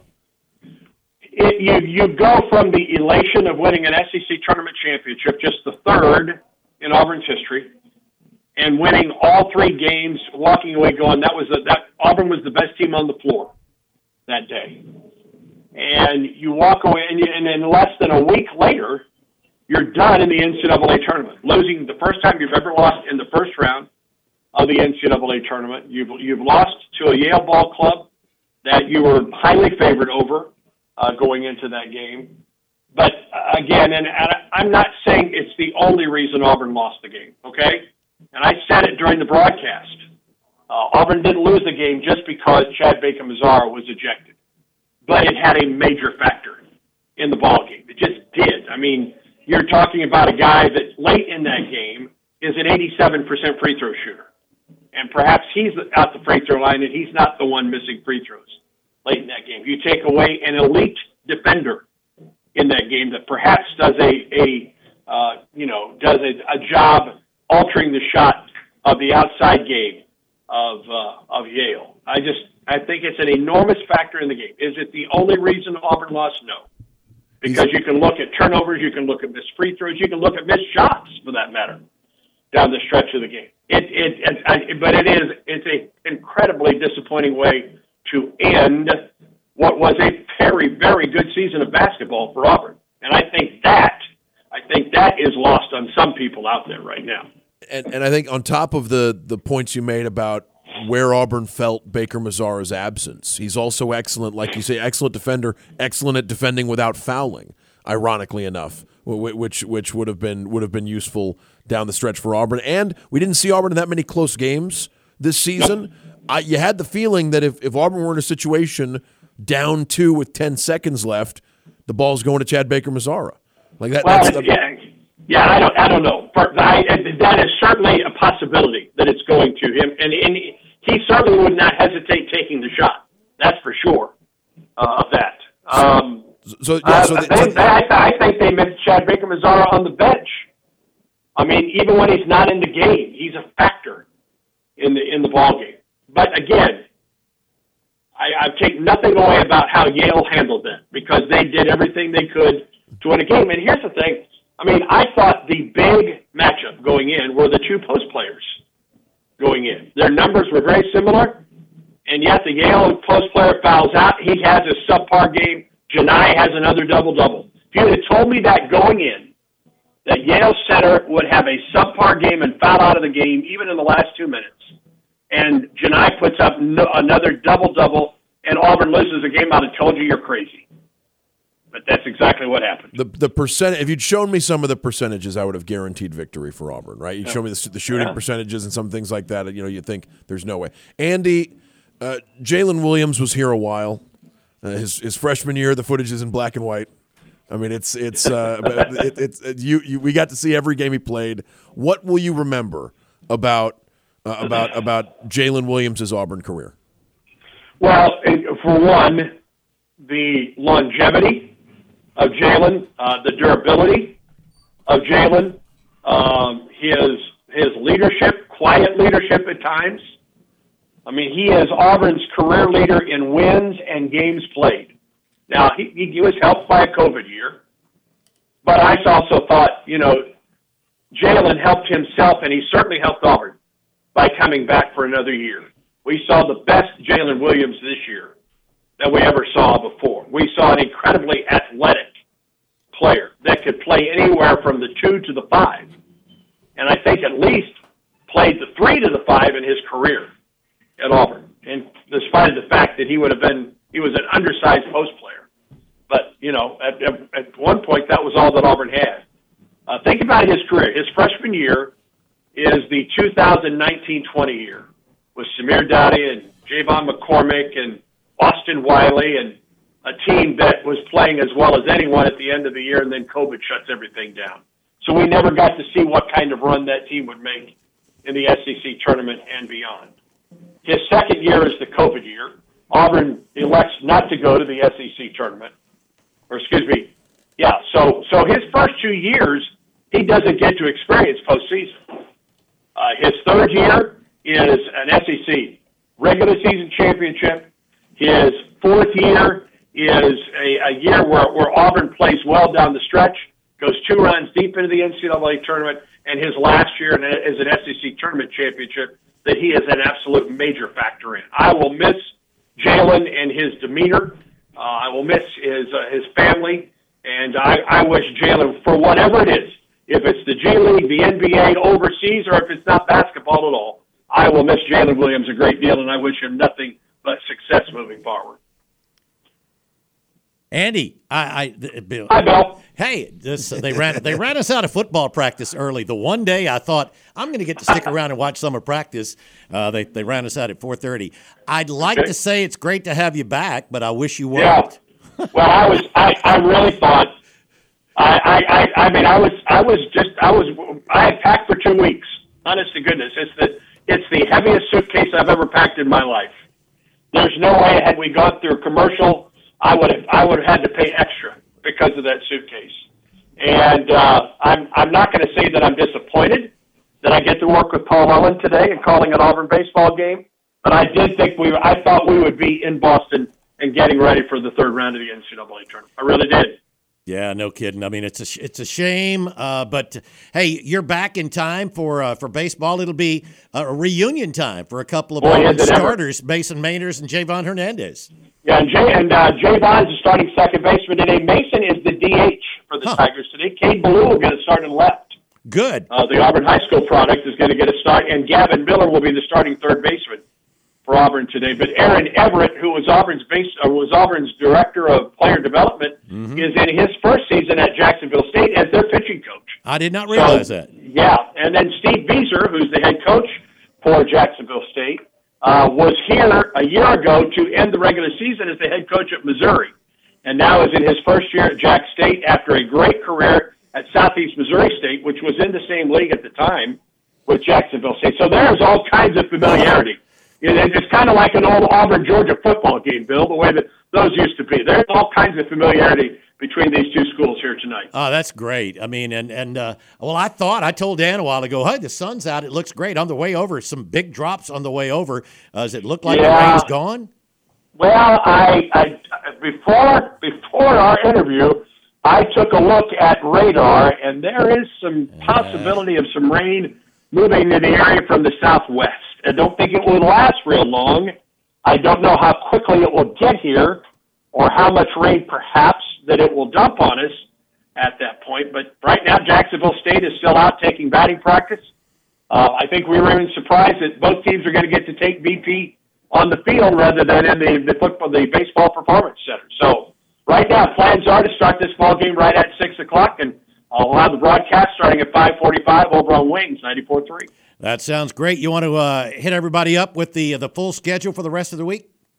It, you you go from the elation of winning an S E C tournament championship, just the third in Auburn's history, and winning all three games, walking away going that was a, that Auburn was the best team on the floor that day, and you walk away, and, you, and then less than a week later, you're done in the N C double A tournament, losing the first time you've ever lost in the first round of the N C double A tournament. You've you've lost to a Yale ball club that you were highly favored over uh, going into that game. But uh, again, and, and I'm not saying it's the only reason Auburn lost the game, okay? And I said it during the broadcast. Uh, Auburn didn't lose the game just because Chad Baker-Mazara was ejected. But it had a major factor in the ball game. It just did. I mean, you're talking about a guy that late in that game is an eighty-seven percent free throw shooter. And perhaps he's at the free throw line and he's not the one missing free throws late in that game. You take away an elite defender in that game that perhaps does a, a uh, you know, does a, a job altering the shot of the outside game of uh, of Yale. I just I think it's an enormous factor in the game. Is it the only reason Auburn lost? No. Because you can look at turnovers, you can look at missed free throws, you can look at missed shots for that matter down the stretch of the game. It, it, it, I, but it is, it's an incredibly disappointing way to end what was a very, very good season of basketball for Auburn. And I think that, I think that is lost on some people out there right now. And, and I think on top of the, the points you made about where Auburn felt Baker-Mazara's absence, he's also excellent, like you say, excellent defender, excellent at defending without fouling, ironically enough, which which would have been would have been useful down the stretch for Auburn. And we didn't see Auburn in that many close games this season. I, you had the feeling that if, if Auburn were in a situation down two with ten seconds left, the ball's going to Chad Baker-Mazara. Like that. Well, that's the, yeah, yeah. I don't. I don't know. I, that is certainly a possibility that it's going to him, and, and he certainly would not hesitate taking the shot. That's for sure uh, of that. Um, So, yeah, so uh, the, they, so, I, I think they missed Chad Baker-Mazara on the bench. I mean, even when he's not in the game, he's a factor in the in the ball game. But again, I, I take nothing away about how Yale handled that because they did everything they could to win a game. And here's the thing: I mean, I thought the big matchup going in were the two post players going in. Their numbers were very similar, and yet the Yale post player fouls out. He has a subpar game. Janai has another double-double. If you had told me that going in, that Yale center would have a subpar game and foul out of the game even in the last two minutes, and Janai puts up no, another double-double and Auburn loses a game, I'd have told you you're crazy. But that's exactly what happened. The the percent. If you'd shown me some of the percentages, I would have guaranteed victory for Auburn. Right? You yeah. show me the, the shooting yeah. percentages and some things like that. You know, you think there's no way. Andy, uh, Jalen Williams was here a while. Uh, his his freshman year, the footage is in black and white. I mean, it's it's uh, it, it's it, you, you. We got to see every game he played. What will you remember about uh, about about Jaylin Williams' Auburn career? Well, for one, the longevity of Jaylin, uh, the durability of Jaylin, um, his his leadership, quiet leadership at times. I mean, he is Auburn's career leader in wins and games played. Now, he, he was helped by a COVID year, but I also thought, you know, Jaylin helped himself, and he certainly helped Auburn by coming back for another year. We saw the best Jaylin Williams this year that we ever saw before. We saw an incredibly athletic player that could play anywhere from the two to the five, and I think at least played the three to the five in his career at Auburn, and despite the fact that he would have been, he was an undersized post player. But, you know, at, at, at one point, that was all that Auburn had. Uh, think about his career. His freshman year is the two thousand nineteen twenty year with Samir Dowdy and Javon McCormick and Austin Wiley and a team that was playing as well as anyone at the end of the year, and then COVID shuts everything down. So we never got to see what kind of run that team would make in the S E C tournament and beyond. His second year is the COVID year. Auburn elects not to go to the S E C tournament. Or excuse me, yeah, so so his first two years, he doesn't get to experience postseason. Uh, his third year is an S E C regular season championship. His fourth year is a, a year where, where Auburn plays well down the stretch, goes two runs deep into the N C double A tournament, and his last year is an S E C tournament championship that he is an absolute major factor in. I will miss Jaylin and his demeanor. Uh, I will miss his uh, his family, and I, I wish Jaylin, for whatever it is, if it's the G League, the N B A, overseas, or if it's not basketball at all, I will miss Jaylin Williams a great deal, and I wish him nothing but success moving forward. Andy, I, I Bill. Hi, Bill. Hey, this they ran they ran us out of football practice early. The one day I thought I'm going to get to stick around and watch summer practice, uh, they they ran us out at four thirty. I'd like Okay. to say it's great to have you back, but I wish you Yeah. weren't. Well, I was. I, I really thought. I, I, I, I mean, I was. I was just. I was. I had packed for two weeks. Honest to goodness, it's the. It's the heaviest suitcase I've ever packed in my life. There's no way, had we gone through a commercial, I would have. I would have had to pay extra because of that suitcase. And uh, I'm. I'm not going to say that I'm disappointed that I get to work with Paul Ellen today and calling an Auburn baseball game. But I did think we. I thought we would be in Boston and getting ready for the third round of the N C double A tournament. I really did. Yeah, no kidding. I mean, it's a sh- it's a shame, uh, but hey, you're back in time for uh, for baseball. It'll be a reunion time for a couple of Boy, Auburn is it ever. starters, Mason Mainers and Javon Hernandez. Yeah, and Jay and uh, Jay Bond's the starting second baseman today. Mason is the D H for the Huh. Tigers today. Cade Ballou will get a start in left. Good. Uh, the Auburn High School product is going to get a start, and Gavin Miller will be the starting third baseman for Auburn today. But Aaron Everett, who was Auburn's base, uh, was Auburn's director of player development, Mm-hmm. is in his first season at Jacksonville State as their pitching coach. I did not realize So, that. Yeah, and then Steve Beezer, who's the head coach for Jacksonville State, uh, was here a year ago to end the regular season as the head coach at Missouri, and now is in his first year at Jack State after a great career at Southeast Missouri State, which was in the same league at the time with Jacksonville State. So there's all kinds of familiarity. It's kind of like an old Auburn-Georgia football game, Bill, the way that those used to be. There's all kinds of familiarity between these two schools here tonight. Oh, that's great. I mean, and, and uh, well, I thought, I told Dan a while ago, hey, the sun's out. It looks great. On the way over, some big drops on the way over. Uh, does it look like Yeah. the rain's gone? Well, I, I before before our interview, I took a look at radar, and there is some possibility of some rain moving to the area from the southwest. I don't think it will last real long. I don't know how quickly it will get here or how much rain perhaps that it will dump on us at that point. But right now, Jacksonville State is still out taking batting practice. Uh, I think we were even surprised that both teams are going to get to take B P on the field rather than in the, the football, the baseball performance center. So right now, plans are to start this ball game right at six o'clock, and I'll have the broadcast starting at five forty-five over on Wings ninety-four point three. That sounds great. You want to uh, hit everybody up with the the full schedule for the rest of the week?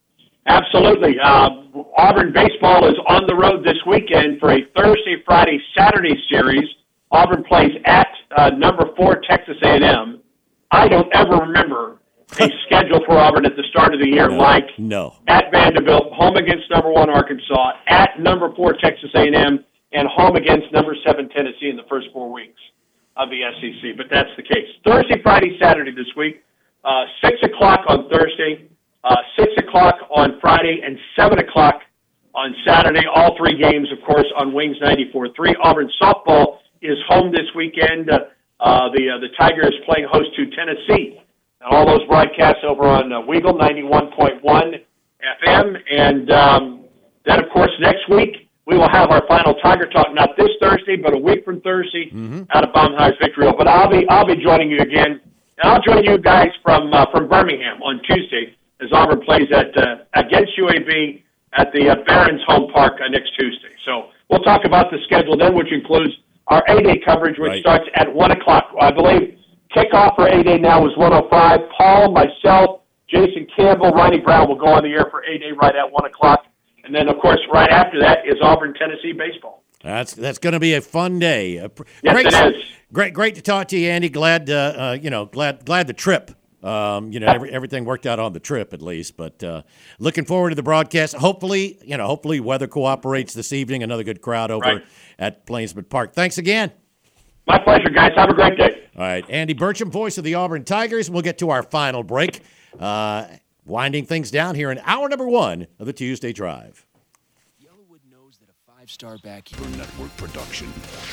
Absolutely. Uh, Auburn baseball is on the road this weekend for a Thursday, Friday, Saturday series. Auburn plays at uh, number four Texas A and M. I don't ever remember a schedule for Auburn at the start of the year no, like no. at Vanderbilt, home against number one Arkansas, at number four Texas A and M, and home against number seven Tennessee in the first four weeks of the S E C. But that's the case. Thursday, Friday, Saturday this week. Uh, six o'clock on Thursday, uh, six o'clock on Friday, and seven o'clock on Saturday. All three games, of course, on Wings ninety-four point three. Auburn softball is home this weekend. Uh, uh, the uh, the Tigers playing host to Tennessee. And all those broadcasts over on uh, Weagle ninety-one point one F M. And um, then, of course, next week we will have our final Tiger Talk, not this Thursday, but a week from Thursday mm-hmm. out of Baumhei's Victory Hill. But I'll be I'll be joining you again. And I'll join you guys from uh, from Birmingham on Tuesday as Auburn plays at uh, against U A B at the uh, Barron's Home Park uh, next Tuesday. So we'll talk about the schedule then, which includes our A-Day coverage, which right. starts at one o'clock. I believe kickoff for A-Day now is one oh five. Paul, myself, Jason Campbell, Ronnie Brown will go on the air for A-Day right at one o'clock. And then, of course, right after that is Auburn, Tennessee baseball. That's that's going to be a fun day. Uh, yes, great, it is. Great, great to talk to you, Andy. Glad, uh, uh, you know, glad, glad the trip. Um, you know, every, everything worked out on the trip at least. But uh, looking forward to the broadcast. Hopefully, you know, hopefully weather cooperates this evening. Another good crowd over right. at Plainsman Park. Thanks again. My pleasure, guys. Have a great day. All right, Andy Burcham, voice of the Auburn Tigers. We'll get to our final break, uh, winding things down here in hour number one of the Tuesday Drive. Five-star backyard network production.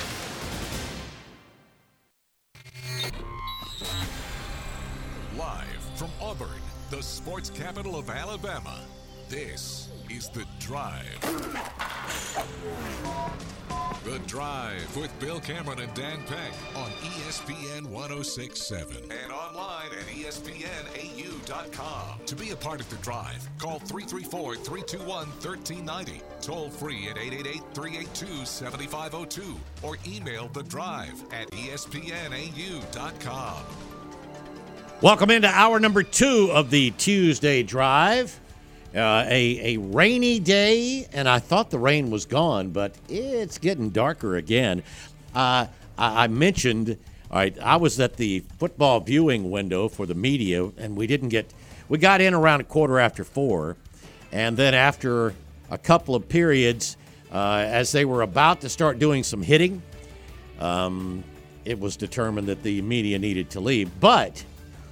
Live from Auburn, the sports capital of Alabama, this is The Drive. The Drive with Bill Cameron and Dan Peck on E S P N one oh six point seven and online at E S P N A U dot com. To be a part of The Drive, call three three four, three two one, one three nine zero, toll free at eight eight eight, three eight two, seven five zero two, or email The Drive at E S P N A U dot com. Welcome into hour number two of the Tuesday Drive. Uh, a, a rainy day, and I thought the rain was gone, but it's getting darker again. Uh, I, I mentioned, all right, I was at the football viewing window for the media, and we didn't get, we got in around a quarter after four, and then after a couple of periods, uh, as they were about to start doing some hitting, um, it was determined that the media needed to leave. But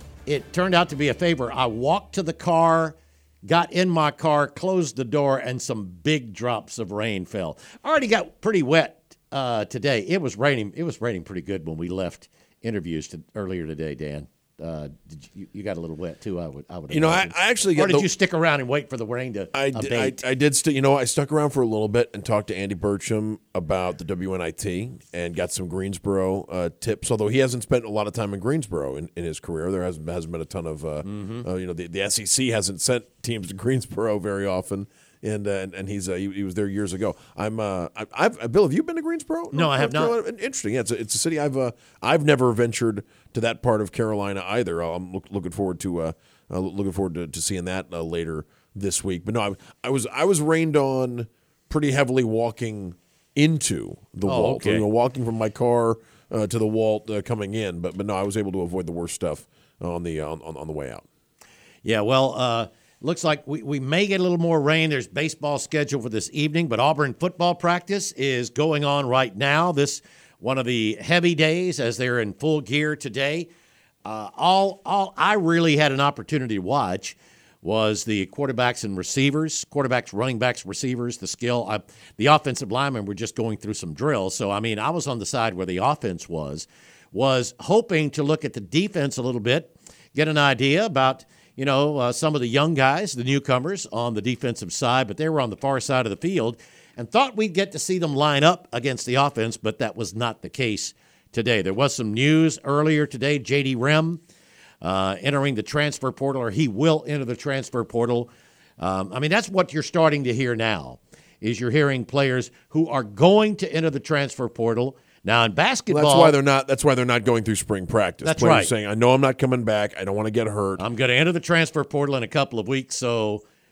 it turned out to be a favor. I walked to the car, got in my car, closed the door, and some big drops of rain fell. I already got pretty wet uh, today. It was raining. It was raining pretty good when we left interviews to, earlier today, Dan. Uh, did you, you got a little wet too? I would. I would. You know, I, I actually. Got or did the, you stick around and wait for the rain to I abate? Did, I, I did. St- you know, I stuck around for a little bit and talked to Andy Burcham about the W N I T and got some Greensboro uh, tips. Although he hasn't spent a lot of time in Greensboro in, in his career, there hasn't hasn't been a ton of. Uh, mm-hmm. uh, you know, the, the S E C hasn't sent teams to Greensboro very often. And, uh, and and he's uh, he, he was there years ago. I'm uh, I, I've Bill. Have you been to Greensboro? No, I have not. Interesting. Yeah, it's a, it's a city I've uh, I've never ventured to that part of Carolina either. I'm look, looking forward to uh, uh, looking forward to, to seeing that uh, later this week. But no, I, I was I was rained on pretty heavily walking into the oh, Walt. Okay. You know, walking from my car uh, to the Walt uh, coming in. But but no, I was able to avoid the worst stuff on the uh, on on the way out. Yeah. Well. Uh, Looks like we, we may get a little more rain. There's baseball scheduled for this evening, but Auburn football practice is going on right now. This one of the heavy days as they're in full gear today. Uh, all all I really had an opportunity to watch was the quarterbacks and receivers, quarterbacks, running backs, receivers, the skill. I, the offensive linemen were just going through some drills. So, I mean, I was on the side where the offense was, was hoping to look at the defense a little bit, get an idea about – you know, uh, some of the young guys, the newcomers on the defensive side, but they were on the far side of the field and thought we'd get to see them line up against the offense, but that was not the case today. There was some news earlier today. J D Rem uh, entering the transfer portal, or he will enter the transfer portal. Um, I mean, that's what you're starting to hear now, is you're hearing players who are going to enter the transfer portal. Now in basketball, well, that's why they're not. That's why they're not going through spring practice. That's Players right. Saying, "I know I'm not coming back. I don't want to get hurt. I'm going to enter the transfer portal in a couple of weeks, so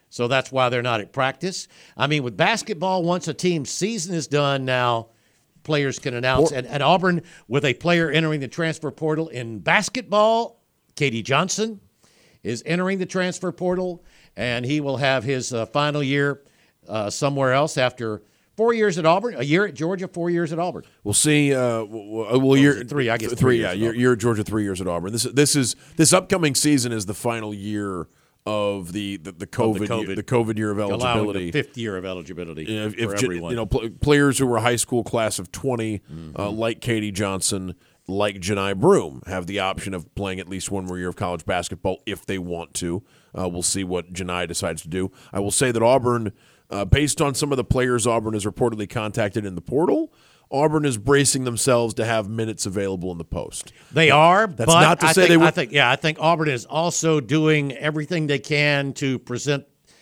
So that's why they're not at practice. I mean, with basketball, once a team's season is done now, players can announce. At, at Auburn, with a player entering the transfer portal in basketball, Katie Johnson is entering the transfer portal, and he will have his uh, final year uh, somewhere else after four years at Auburn, a year at Georgia, four years at Auburn. We'll see. Uh, well, well you're three. I guess three. three yeah, you're, you're at Georgia, three years at Auburn. This this is this upcoming season is the final year of the the, the COVID, the COVID year, the COVID year of eligibility, allowing the fifth year of eligibility if, for if, everyone. You know, pl- players who were high school class of twenty, mm-hmm. uh, like Katie Johnson, like Janai Broom, have the option of playing at least one more year of college basketball if they want to. Uh, we'll see what Janai decides to do. I will say that Auburn, uh, based on some of the players Auburn has reportedly contacted in the portal, Auburn is bracing themselves to have minutes available in the post. They are. That's but not to I say think, they would. I think, yeah, I think Auburn is also doing everything they can to present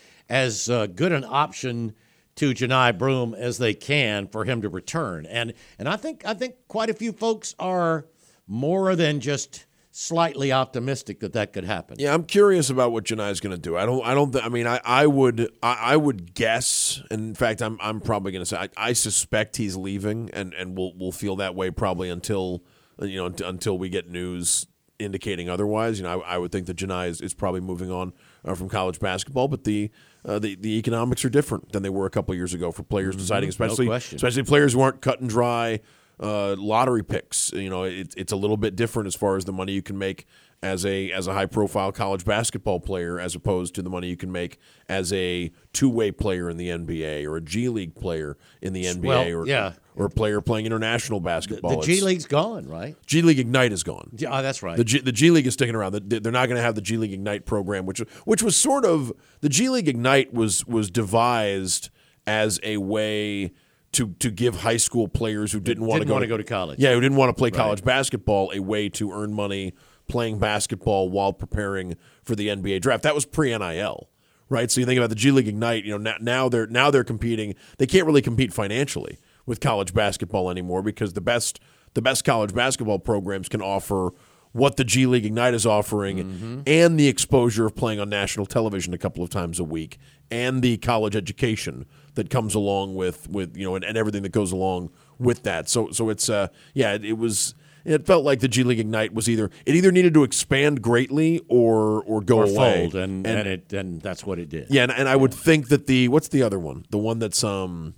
as uh, good an option to Janai Broom as they can for him to return. And and I think I think quite a few folks are more than just slightly optimistic that that could happen. Yeah, I'm curious about what Janai's going to do. I don't. I don't. Th- I mean, I, I would. I, I would guess. And in fact, I'm. I'm probably going to say. I, I suspect he's leaving, and, and we'll we'll feel that way probably until you know until we get news indicating otherwise. You know, I, I would think that Janai is, is probably moving on uh, from college basketball, but the. Uh, the the economics are different than they were a couple of years ago for players mm-hmm. deciding, especially no question. especially players who aren't cut and dry. Uh, lottery picks, you know, it, it's a little bit different as far as the money you can make as a as a high profile college basketball player, as opposed to the money you can make as a two way player in the N B A or a G League player in the N B A, well, or yeah. or a player playing international basketball. The, the G League's gone, right? G League Ignite is gone. Oh, that's right. The G, the G League is sticking around. They're not going to have the G League Ignite program, which which was sort of the G League Ignite was was devised as a way to to give high school players who didn't, want, didn't to want to go go to college. Yeah, who didn't want to play right. college basketball a way to earn money playing basketball while preparing for the N B A draft. That was pre-N I L, right? So you think about the G League Ignite, you know, now, now they're now they're competing. They can't really compete financially with college basketball anymore because the best the best college basketball programs can offer what the G League Ignite is offering mm-hmm. and the exposure of playing on national television a couple of times a week and the college education that comes along with, with you know, and, and everything that goes along with that. So so it's uh yeah, it, it was it felt like the G League Ignite was either it either needed to expand greatly or or go or away. Fold, and, and and it and that's what it did. Yeah, and, and I would think that the what's the other one? The one that's um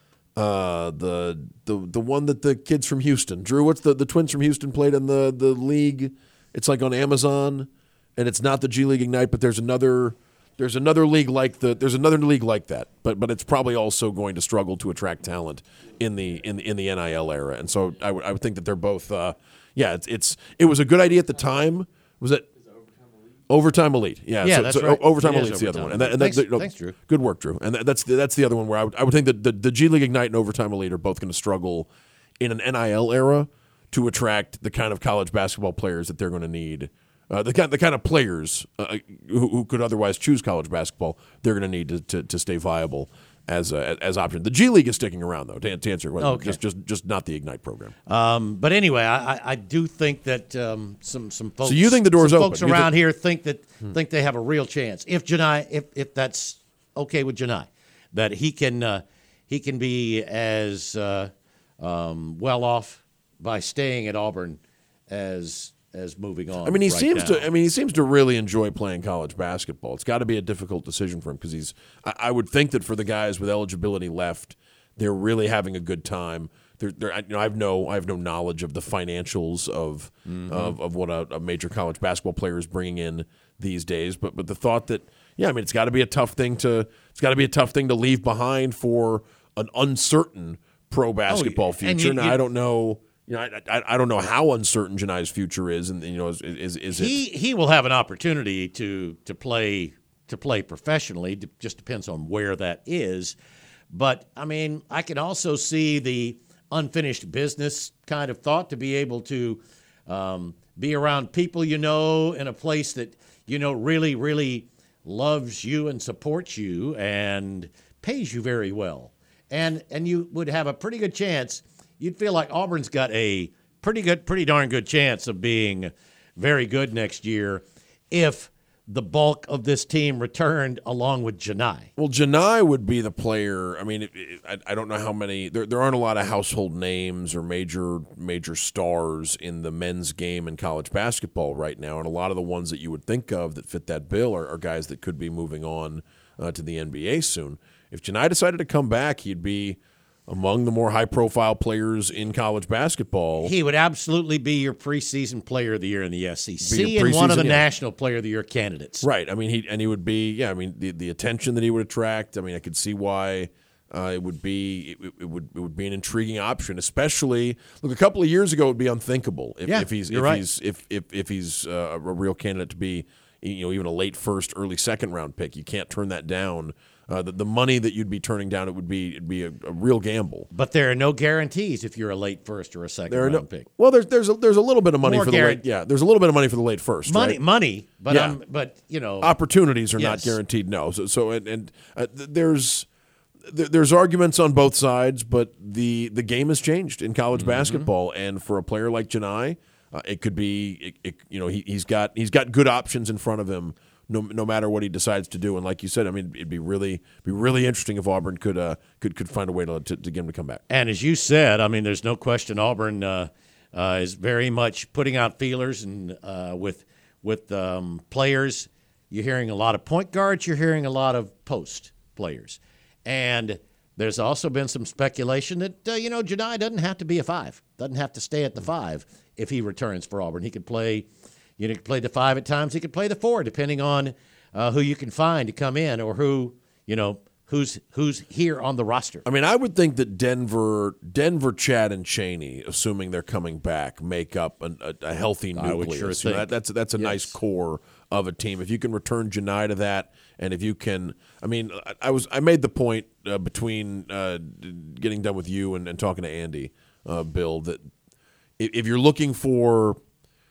uh the the the one that the kids from Houston, Drew, what's the the twins from Houston played in the the league? It's like on Amazon, and it's not the G League Ignite, but there's another There's another league like the there's another league like that, but but it's probably also going to struggle to attract talent in the in the, in the N I L era, and so I would I would think that they're both uh, yeah it's it's it was a good idea at the time. Was it Overtime Elite? Yeah, yeah, so, that's so right. Overtime It Elite's the other one, and, that, and thanks, that, you know, thanks, Drew. Good work, Drew. And that, that's the, that's the other one where I would I would think that the, the G League Ignite and Overtime Elite are both going to struggle in an N I L era to attract the kind of college basketball players that they're going to need. Uh, the kind, the kind of players uh, who, who could otherwise choose college basketball, they're going to need to, to to stay viable as a, as option. The G League is sticking around though. To, to answer your question, okay. just just just not the Ignite program. Um, but anyway, I, I do think that um, some some folks. So you think the door's some open? Folks You around think- here think that hmm. think they have a real chance if Janai, if if that's okay with Janai, that he can uh, he can be as uh, um, well off by staying at Auburn as. As moving on. I mean, he right seems now. to. I mean, he seems to really enjoy playing college basketball. It's got to be a difficult decision for him because he's. I, I would think that for the guys with eligibility left, they're really having a good time. They're, they're, you know, I have no, I have no knowledge of the financials of mm-hmm. of, of what a, a major college basketball player is bringing in these days. But but the thought that, yeah, I mean, it's got to be a tough thing to. It's got to be a tough thing to leave behind for an uncertain pro basketball oh, future. You, now you, I don't know. You know, I, I I don't know how uncertain Janai's future is, and you know, is is, is he it? He will have an opportunity to to play to play professionally. It just depends on where that is. But I mean, I can also see the unfinished business kind of thought to be able to um, be around people you know in a place that you know really really loves you and supports you and pays you very well, and and you would have a pretty good chance. You'd feel like Auburn's got a pretty good, pretty darn good chance of being very good next year if the bulk of this team returned along with Janai. Well, Janai would be the player. I mean, it, it, I, I don't know how many. There, there aren't a lot of household names or major major stars in the men's game in college basketball right now, and a lot of the ones that you would think of that fit that bill are, are guys that could be moving on uh, to the N B A soon. If Janai decided to come back, he'd be among the more high-profile players in college basketball. He would absolutely be your preseason player of the year in the S E C and one of the yeah. national player of the year candidates. Right. I mean, he and he would be. Yeah. I mean, the the attention that he would attract. I mean, I could see why uh, it would be. It, it would it would be an intriguing option, especially look. A couple of years ago, it would be unthinkable if, yeah, if he's you're if right. he's if if if he's uh, a real candidate to be, you know, even a late first, early second round pick. You can't turn that down. Uh, the, the money that you'd be turning down, it would be it'd be a, a real gamble. But there are no guarantees if you're a late first or a second there are round no, pick. Well, there's there's a, there's a little bit of money More for the guar- late. Yeah, there's a little bit of money for the late first. Money, right? money, but yeah. um, but you know, opportunities are yes. not guaranteed. No, so so and, and uh, th- there's th- there's arguments on both sides, but the the game has changed in college mm-hmm. basketball, and for a player like Janai, uh, it could be it, it, you know he, he's got he's got good options in front of him. No, no matter what he decides to do, and like you said, I mean, it'd be really, be really interesting if Auburn could, uh, could, could find a way to, to, to get him to come back. And as you said, I mean, there's no question Auburn uh, uh, is very much putting out feelers, and uh, with with um, players, you're hearing a lot of point guards, you're hearing a lot of post players, and there's also been some speculation that uh, you know Janai doesn't have to be a five, doesn't have to stay at the five if he returns for Auburn. He could play. You know, he could play the five at times. He could play the four, depending on uh, who you can find to come in or who, you know, who's who's here on the roster. I mean, I would think that Denver, Denver, Chad, and Chaney, assuming they're coming back, make up a, a, a healthy nucleus. I would sure you think. know, that, that's that's a yes. nice core of a team. If you can return Janai to that, and if you can, I mean, I, I was I made the point uh, between uh, getting done with you and, and talking to Andy, uh, Bill, that if, if you're looking for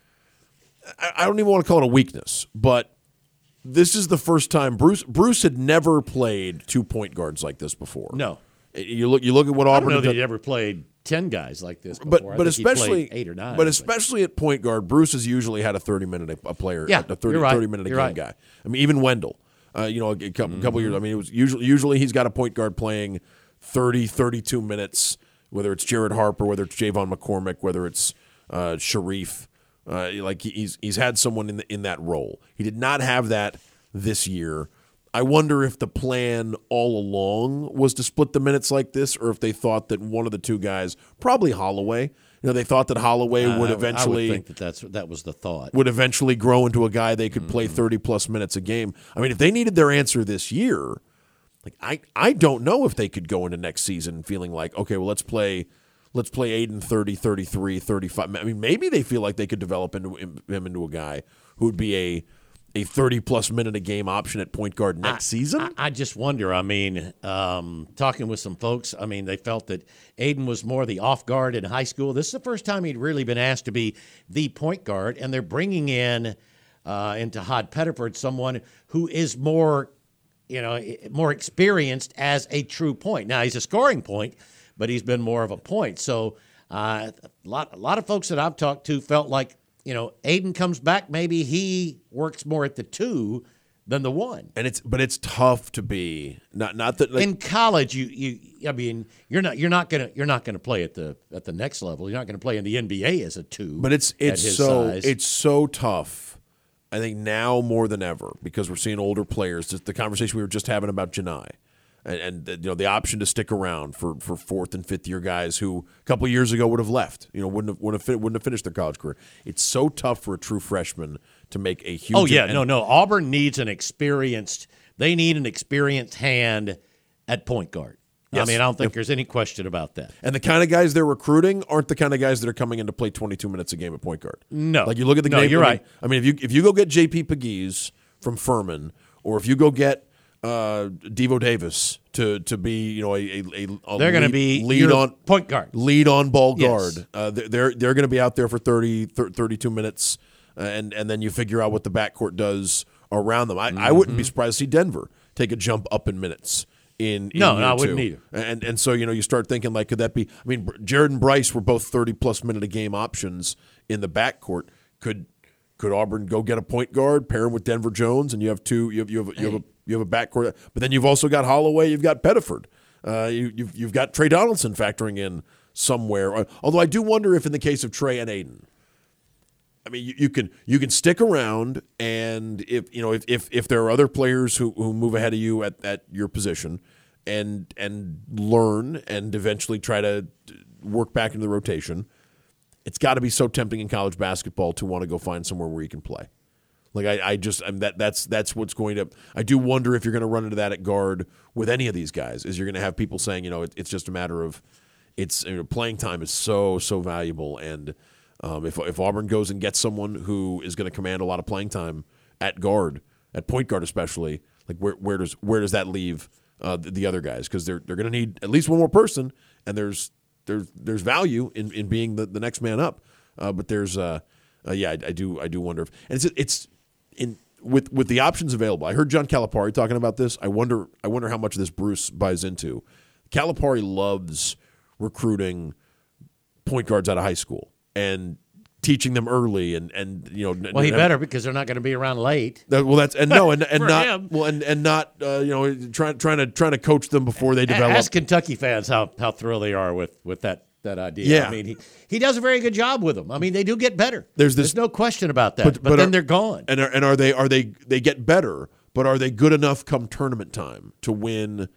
I don't even want to call it a weakness, but this is the first time Bruce Bruce had never played two point guards like this before. No, you look you look at what Auburn. I don't know that he ever played ten guys like this before. But I but think especially he played eight or nine. But especially but. at point guard, Bruce has usually had a thirty minute a player, yeah, a thirty, you're right. thirty minute a you're game right. guy. I mean, even Wendell, uh, you know, a couple, mm-hmm. couple years. I mean, it was usually usually he's got a point guard playing thirty, thirty-two minutes, whether it's Jared Harper, whether it's Javon McCormick, whether it's uh, Sharif. Uh, like he's he's had someone in the, in that role. He did not have that this year. I wonder if the plan all along was to split the minutes like this, or if they thought that one of the two guys, probably Holloway, you know, they thought that Holloway uh, would eventually I would think that that's that was the thought. Would eventually grow into a guy they could mm-hmm. play thirty plus minutes a game. I mean, if they needed their answer this year, like I I don't know if they could go into next season feeling like, okay, well let's play. Let's play Aiden thirty, thirty-three, thirty-five. I mean, maybe they feel like they could develop into him into a guy who would be a a thirty-plus minute a game option at point guard next I, season. I, I just wonder. I mean, um, talking with some folks, I mean, they felt that Aiden was more the off guard in high school. This is the first time he'd really been asked to be the point guard, and they're bringing in uh, into Hod Pettiford someone who is more, you know, more experienced as a true point. Now, he's a scoring point, but he's been more of a point. So uh, a lot a lot of folks that I've talked to felt like, you know, Aiden comes back, maybe he works more at the two than the one. And it's but it's tough to be not not that like, in college you you I mean you're not you're not gonna you're not gonna play at the at the next level. You're not gonna play in the N B A as a two. But it's it's at his so size. it's so tough. I think now more than ever because we're seeing older players. Just the conversation we were just having about Janai. And, and you know the option to stick around for, for fourth and fifth year guys who a couple of years ago would have left, you know, wouldn't have wouldn't have, wouldn't have finished their college career. It's so tough for a true freshman to make a huge. Oh yeah, and, no, no. Auburn needs an experienced. They need an experienced hand at point guard. Yes. I mean, I don't think If, there's any question about that. And the kind of guys they're recruiting aren't the kind of guys that are coming in to play twenty-two minutes a game at point guard. No, like you look at the no, game. you're I mean, right. I mean, if you if you go get J P Pegues from Furman, or if you go get uh, Devo Davis to to be you know a, a, a they're going to be lead on point guard, lead on ball yes. guard. Uh, they're they're going to be out there for thirty, thirty-two minutes, uh, and and then you figure out what the backcourt does around them. I, mm-hmm. I wouldn't be surprised to see Denver take a jump up in minutes. In, in no, year no, I two. wouldn't either. And and so you know you start thinking like, could that be? I mean, Jared and Bryce were both thirty plus minute a game options in the backcourt. Could Could Auburn go get a point guard, pair him with Denver Jones, and you have two? You have you have you have a you have a backcourt, but then you've also got Holloway, you've got Pettiford, uh, you, you've you've got Trey Donaldson factoring in somewhere. Although I do wonder if in the case of Trey and Aiden, I mean, you, you can you can stick around, and if you know if if, if there are other players who, who move ahead of you at, at your position, and and learn and eventually try to work back into the rotation. It's got to be so tempting in college basketball to want to go find somewhere where you can play. Like I, I just, I'm that that's that's what's going to. I do wonder if you're going to run into that at guard with any of these guys. Is you're going to have people saying, you know, it, it's just a matter of, it's you know, playing time is so so valuable, and um, if if Auburn goes and gets someone who is going to command a lot of playing time at guard, at point guard especially, like where where does where does that leave uh, the, the other guys? Because they're they're going to need at least one more person, and there's. There's there's value in, in being the, the next man up, uh, but there's uh, uh yeah I, I do I do wonder if and it's it's in with with the options available. I heard John Calipari talking about this. I wonder I wonder how much of this Bruce buys into. Calipari loves recruiting point guards out of high school and teaching them early and, and you know well he and, better because they're not going to be around late. That, well that's and no and, and not him. well and, and not uh, you know trying trying to trying to coach them before they develop. Ask Kentucky fans how, how thrilled they are with, with that, that idea. Yeah. I mean he, he does a very good job with them. I mean they do get better. There's this There's no question about that. but, But, but then are, they're gone. And are, and are they are they they get better? But are they good enough come tournament time to win?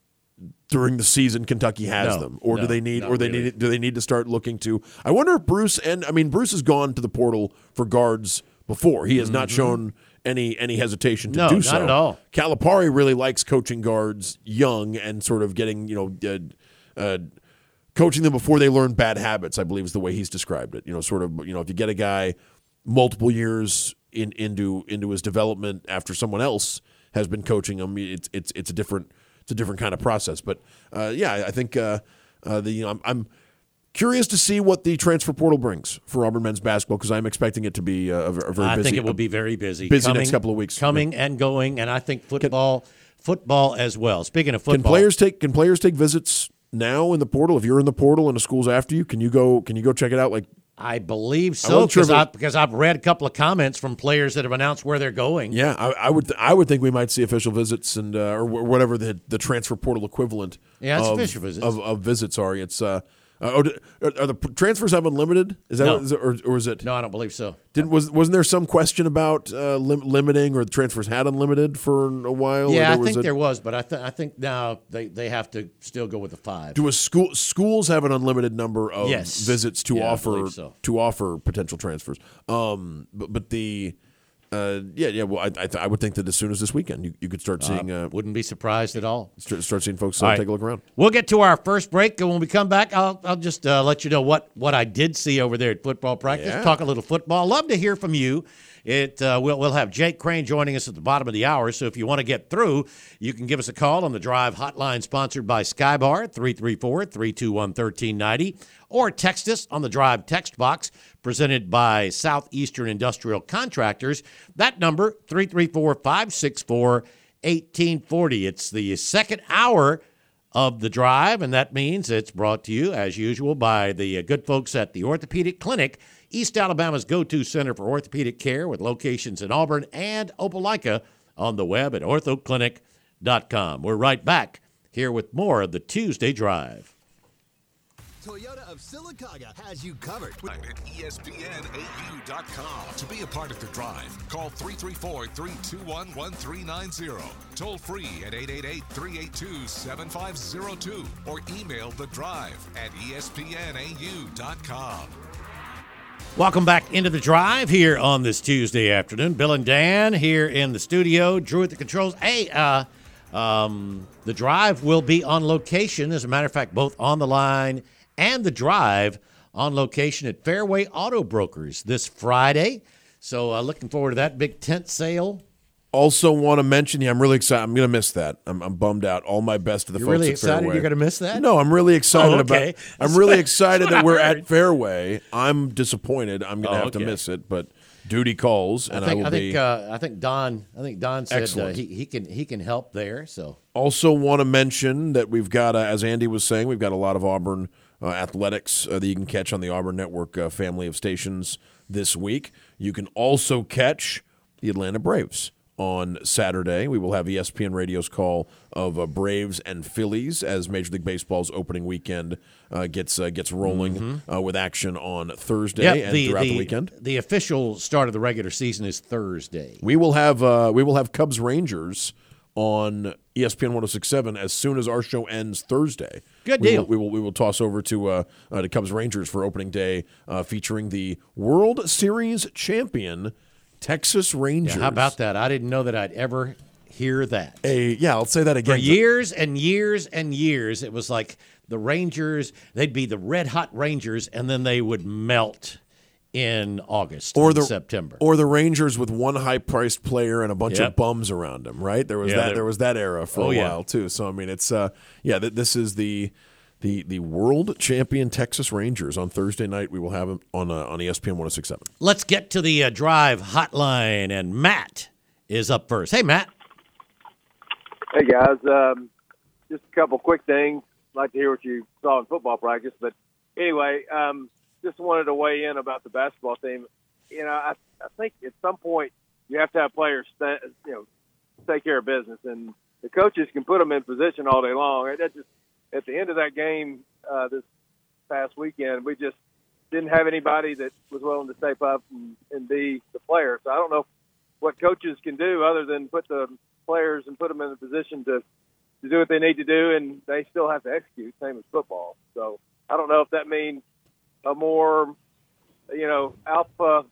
During the season, Kentucky has No, them, or no, do they need, not or they really. need, do they need to start looking to? I wonder if Bruce and I mean Bruce has gone to the portal for guards before. He has not shown any any hesitation to No, do not so. at all. Calipari really likes coaching guards young and sort of getting you know, uh, uh, coaching them before they learn bad habits. I believe is the way he's described it. You know, sort of you know if you get a guy multiple years in into into his development after someone else has been coaching him, it's it's it's a different. It's a different kind of process, but uh, yeah, I think uh, uh, the you know, I'm, I'm curious to see what the transfer portal brings for Auburn men's basketball because I'm expecting it to be a, a very I busy. think it will be very busy. Busy coming, next couple of weeks, coming and going, and I think football, football as well. Speaking of football, can players take can players take visits now in the portal? If you're in the portal and the school's after you, can you go? Can you go check it out? Like. I believe I so wasn't sure because if it- I, because I've read a couple of comments from players that have announced where they're going. Yeah, I, I would. I would think we might see official visits and uh, or wh- whatever the the transfer portal equivalent. Yeah, it's of, official visits. of, of visits are. It's uh, uh oh, d- are, are the p- transfers have unlimited? Is that No. what, is it, or, or is it? No, I don't believe so. Didn't was wasn't there some question about uh, lim- limiting or the transfers had unlimited for a while? or Yeah, I there was think a- there was, but I, th- I think now they, they have to still go with the five. Do a school schools have an unlimited number of Yes. visits to Yeah, I offer believe so. to offer potential transfers? Um, but but the uh, yeah yeah well I I, th- I would think that as soon as this weekend you, you could start seeing uh, Wouldn't be surprised at all. start, start seeing folks uh, All right. take a look around. We'll get to our first break, and when we come back, I'll I'll just uh, let you know what, what I did see over there at football practice. Yeah. Talk a little football. Love to hear from you. It uh, we'll we'll have Jake Crane joining us at the bottom of the hour. So if you want to get through, you can give us a call on the Drive hotline sponsored by Skybar three three four, three two one, one three nine zero, or text us on the Drive text box presented by Southeastern Industrial Contractors. That number three three four, five six four, one eight four zero. It's the second hour of the Drive, and that means it's brought to you, as usual, by the uh, good folks at the Orthopedic Clinic, East Alabama's go-to center for orthopedic care with locations in Auburn and Opelika on the web at ortho clinic dot com. We're right back here with more of the Tuesday Drive. Toyota of Sylacauga has you covered. At E S P N A U dot com. To be a part of the drive, call three three four, three two one, one three nine zero. Toll free at eight eight eight, three eight two, seven five zero two or email the drive at E S P N A U dot com. Welcome back into the Drive here on this Tuesday afternoon. Bill and Dan here in the studio. Drew at the controls. Hey, uh, um, the Drive will be on location. As a matter of fact, both On the Line and the Drive on location at Fairway Auto Brokers this Friday. So uh, looking forward to that big tent sale. Also want to mention, yeah, I'm really excited. I'm going to miss that. I'm, I'm bummed out. All my best to the You're folks really at excited Fairway. you're going to miss that? No, I'm really excited Oh, okay. about. I'm really excited That's that what we're I at heard. Fairway. I'm disappointed. I'm going to Oh, have to okay. miss it, but duty calls, and I think I will I think be. uh, I think Don I think Don said uh, Excellent. he he can he can help there. So Also want to mention that we've got, uh, as Andy was saying, we've got a lot of Auburn uh, athletics uh, that you can catch on the Auburn Network uh, family of stations this week. You can also catch the Atlanta Braves on Saturday. We will have E S P N Radio's call of uh, Braves and Phillies as Major League Baseball's opening weekend uh, gets uh, gets rolling mm-hmm. uh, with action on Thursday yep, and the, throughout the, the weekend. The official start of the regular season is Thursday. We will have uh, we will have Cubs Rangers on E S P N one oh six point seven as soon as our show ends Thursday. Good we deal. Will, we will we will toss over to uh, uh, to Cubs Rangers for opening day, uh, featuring the World Series champion Texas Rangers. Yeah, how about that? I didn't know that I'd ever hear that. A, yeah, I'll say that again. For years and years and years, it was like the Rangers, they'd be the red-hot Rangers, and then they would melt in August or the, September. Or the Rangers with one high-priced player and a bunch yep. of bums around them, right? There was yeah, that There was that era for oh, a yeah. while, too. So, I mean, it's, uh, yeah, th- this is the... The the world champion Texas Rangers on Thursday night. We will have them on uh, on E S P N one oh six point seven. Let's get to the uh, drive hotline, and Matt is up first. Hey, Matt. Hey, guys. Um, just a couple quick things. I'd like to hear what you saw in football practice. But anyway, um, just wanted to weigh in about the basketball team. You know, I, I think at some point you have to have players, st- you know, take care of business. And the coaches can put them in position all day long. That just At the end of that game uh, this past weekend, we just didn't have anybody that was willing to step up and, and be the player. So I don't know what coaches can do other than put the players and put them in a position to, to do what they need to do, and they still have to execute, same as football. So I don't know if that means a more, you know, alpha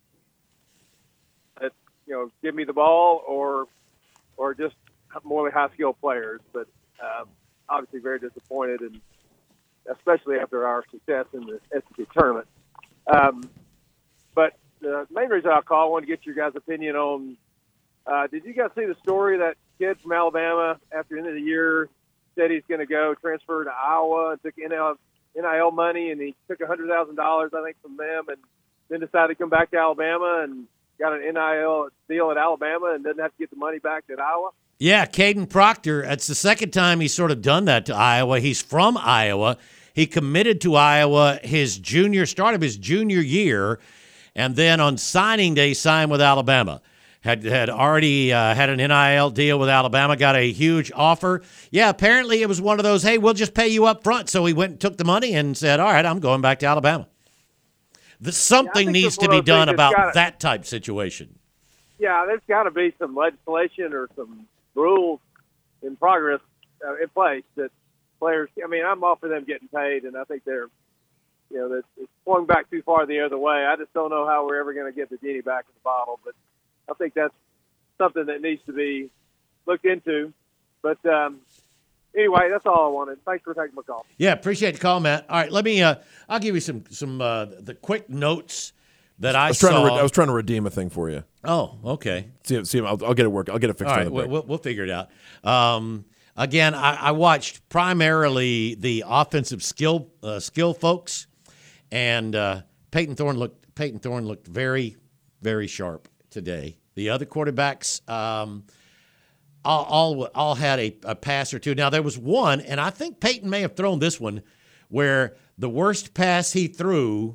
that, you know, give me the ball or or just more high-skilled players. But um, obviously very disappointed, and especially after our success in the S E C tournament. Um, but the main reason I called, I wanted to get your guys' opinion on, uh, did you guys see the story that kid from Alabama after the end of the year said he's going to go transfer to Iowa and took N I L money, and he took one hundred thousand dollars, I think, from them, and then decided to come back to Alabama and got an N I L deal at Alabama and doesn't have to get the money back at Iowa? Yeah, Caden Proctor, it's the second time he's sort of done that to Iowa. He's from Iowa. He committed to Iowa his junior, start of his junior year, and then on signing day signed with Alabama. Had had already uh, had an N I L deal with Alabama, got a huge offer. Yeah, apparently it was one of those, hey, we'll just pay you up front. So he went and took the money and said, all right, I'm going back to Alabama. The, something yeah, needs to be done about gotta, that type situation. Yeah, there's got to be some legislation or some rules in progress uh, in place that players. I mean, I'm all for them getting paid, and I think they're, you know, it's, it's swung back too far the other way. I just don't know how we're ever going to get the genie back in the bottle, but I think that's something that needs to be looked into. But um, anyway, that's all I wanted. Thanks for taking my call. Yeah, appreciate the call, Matt. All right, let me. Uh, I'll give you some some uh, the quick notes that I, I was saw. Trying to re- I was trying to redeem a thing for you. Oh, okay. See, see, I'll, I'll get it work. I'll get it fixed. All right, on the break. we'll, we'll figure it out. Um, again, I, I watched primarily the offensive skill uh, skill folks, and uh, Peyton Thorne looked Peyton Thorne looked very, very sharp today. The other quarterbacks um, all, all all had a, a pass or two. Now there was one, and I think Peyton may have thrown this one, where the worst pass he threw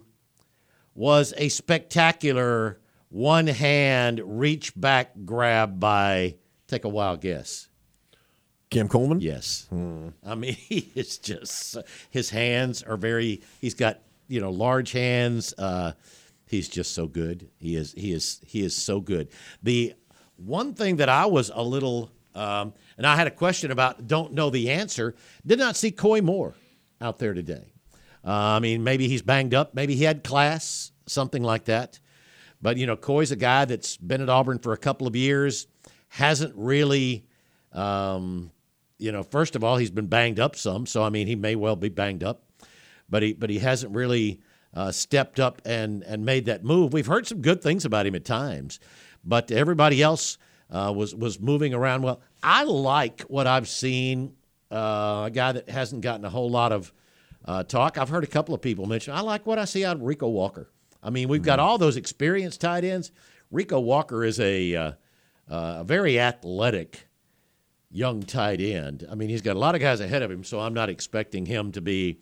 was a spectacular one-hand reach-back grab by, take a wild guess. Cam Coleman? Yes. Hmm. I mean, he is just, his hands are very, he's got, you know, large hands. Uh, he's just so good. He is, he is, he is so good. The one thing that I was a little, um, and I had a question about, don't know the answer, did not see Coy Moore out there today. Uh, I mean, maybe he's banged up. Maybe he had class, something like that. But, you know, Coy's a guy that's been at Auburn for a couple of years, hasn't really, um, you know, first of all, he's been banged up some. So, I mean, he may well be banged up. But he but he hasn't really uh, stepped up and, and made that move. We've heard some good things about him at times. But everybody else uh, was, was moving around well. I like what I've seen, uh, a guy that hasn't gotten a whole lot of Uh, talk. I've heard a couple of people mention, I like what I see out of Rico Walker. I mean, we've got all those experienced tight ends. Rico Walker is a, uh, uh, a very athletic young tight end. I mean, he's got a lot of guys ahead of him, so I'm not expecting him to be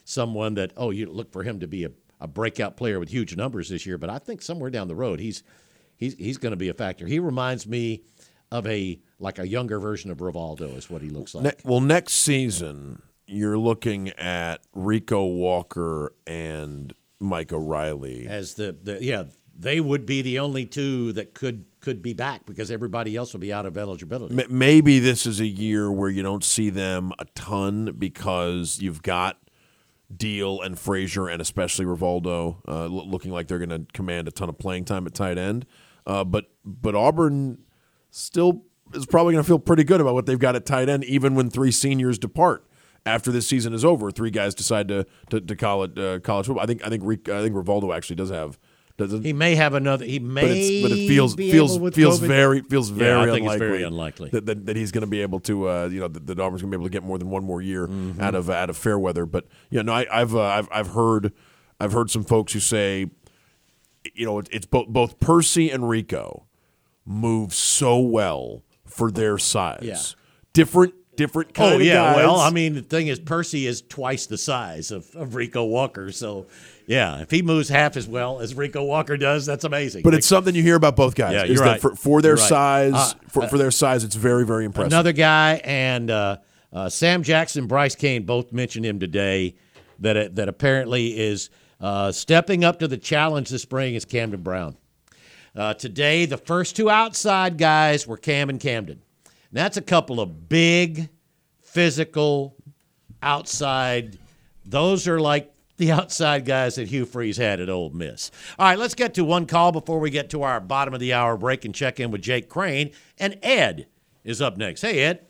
someone that, oh, you look for him to be a, a breakout player with huge numbers this year. But I think somewhere down the road, he's he's he's going to be a factor. He reminds me of a like a younger version of Rivaldo is what he looks like. Ne- well, next season, you're looking at Rico Walker and Mike O'Reilly. As the, the yeah, they would be the only two that could could be back because everybody else will be out of eligibility. M- maybe this is a year where you don't see them a ton because you've got Deal and Frazier and especially Rivaldo uh, l- looking like they're going to command a ton of playing time at tight end. Uh, but but Auburn still is probably going to feel pretty good about what they've got at tight end, even when three seniors depart after this season is over. Three guys decide to to, to call it uh, college football. I think I think Rick, I think Rivaldo actually does have. Doesn't, he may have another. He may, but, it's, but it feels be feels able with feels COVID. very feels very yeah, I think unlikely. It's very unlikely that, that, that he's going to be able to. Uh, you know, that, that Auburn's going to be able to get more than one more year mm-hmm. out of out of Fairweather. But yeah, no, I, I've uh, I've I've heard I've heard some folks who say, you know, it, it's both both Percy and Rico move so well for their size. Yeah. Different. Different kind oh, of yeah. guys. Well, I mean, the thing is, Percy is twice the size of, of Rico Walker. So, yeah, if he moves half as well as Rico Walker does, that's amazing. But it's something you hear about both guys. Yeah, is you're that right. For, for their You're right. size, Uh, for, uh, for their size, it's very, very impressive. Another guy, and uh, uh, Sam Jackson, Bryce Kane both mentioned him today, that uh, that apparently is uh, stepping up to the challenge this spring is Camden Brown. Uh, today, the first two outside guys were Cam and Camden. And that's a couple of big, physical, outside. Those are like the outside guys that Hugh Freeze had at Ole Miss. All right, let's get to one call before we get to our bottom of the hour break and check in with Jake Crane. And Ed is up next. Hey, Ed.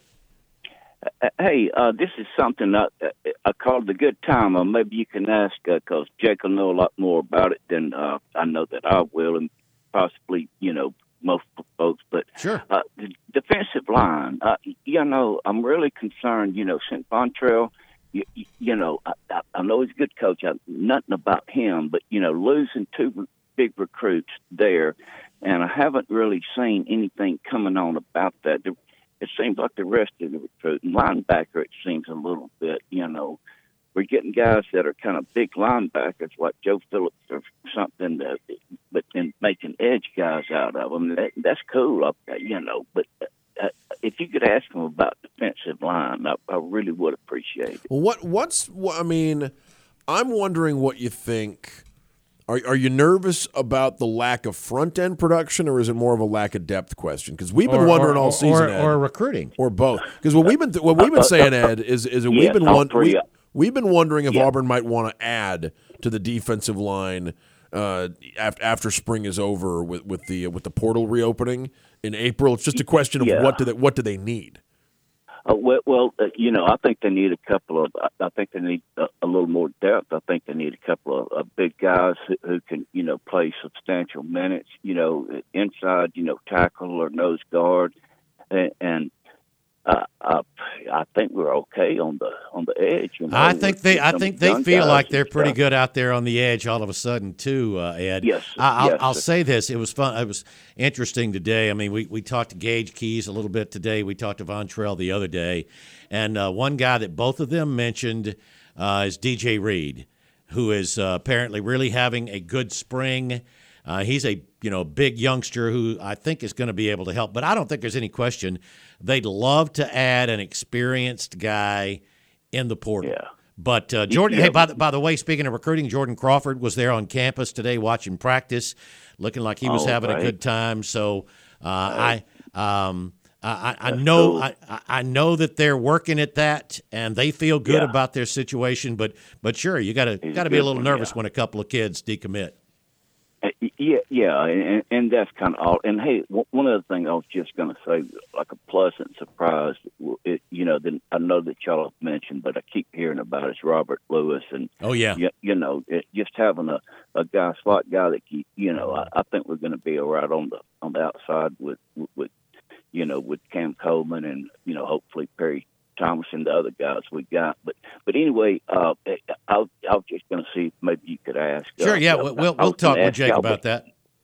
Uh, hey, uh, this is something I, I called a good time. Uh, maybe you can ask because uh, Jake will know a lot more about it than uh, I know that I will, and possibly, you know, most folks. But sure, uh, the defensive line. Uh, you know, I'm really concerned. You know, Saint Vontrell. You, you know, I, I know he's a good coach. I, nothing about him, but you know, losing two big recruits there, and I haven't really seen anything coming on about that. It seems like the rest of the recruiting linebacker. It seems a little bit. You know, we're getting guys that are kind of big linebackers like Joe Phillips or something, that, but then making edge guys out of them. That, that's cool, okay, you know. But uh, if you could ask them about defensive line, I, I really would appreciate it. Well, what what's what, I mean, I'm wondering what you think. Are are you nervous about the lack of front end production, or is it more of a lack of depth question? Because we've been or, wondering or, all season, or, Ed, or recruiting, or both. Because what we've been th- what we've been saying, Ed, is is that yes, we've been one, three, we, yeah. we've been wondering if yeah. Auburn might want to add to the defensive line uh, after after spring is over with, with the with the portal reopening in April. It's just a question of yeah. what do they what do they need. Uh, well, well uh, you know, I think they need a couple of. I, I think they need a, a little more depth. I think they need a couple of, of big guys who, who can, you know, play substantial minutes. You know, inside, you know, tackle or nose guard, and, and uh, I, I think we're okay on the on the edge. You know, I think they. I think they feel like they're pretty stuff. good out there on the edge all of a sudden too, uh, Ed. Yes, I, I'll, yes, I'll sir. say this: it was fun. It was interesting today. I mean, we, we talked to Gage Keys a little bit today. We talked to Vontrell the other day, and uh, one guy that both of them mentioned uh, is D J Reed, who is uh, apparently really having a good spring. Uh, he's a you know big youngster who I think is going to be able to help. But I don't think there's any question they'd love to add an experienced guy in the portal. Yeah. But uh, Jordan, yeah. hey, by the, by the way, speaking of recruiting, Jordan Crawford was there on campus today watching practice, looking like he was Oh, having right. a good time. So uh, Right. I, um, I, I That's know cool. I, I know that they're working at that and they feel good Yeah. about their situation. But but sure, you got to He's got to a be a good little one, nervous yeah. when a couple of kids decommit. Uh, Yeah, yeah, and, and that's kind of all. And hey, w- one other thing I was just going to say, like a pleasant surprise, it, you know, that I know that y'all have mentioned, but I keep hearing about is Robert Lewis, and Oh yeah, you, you know, it, just having a, a guy, slot guy that you, you know, I, I think we're going to be all right on the on the outside with with you know with Cam Coleman and you know hopefully Perry Thomas and the other guys we got. But but anyway, uh, I, I was just going to see if maybe you could ask. sure. uh, Yeah, uh, we'll we'll, I we'll was gonna talk with ask Jake y'all, about but- that.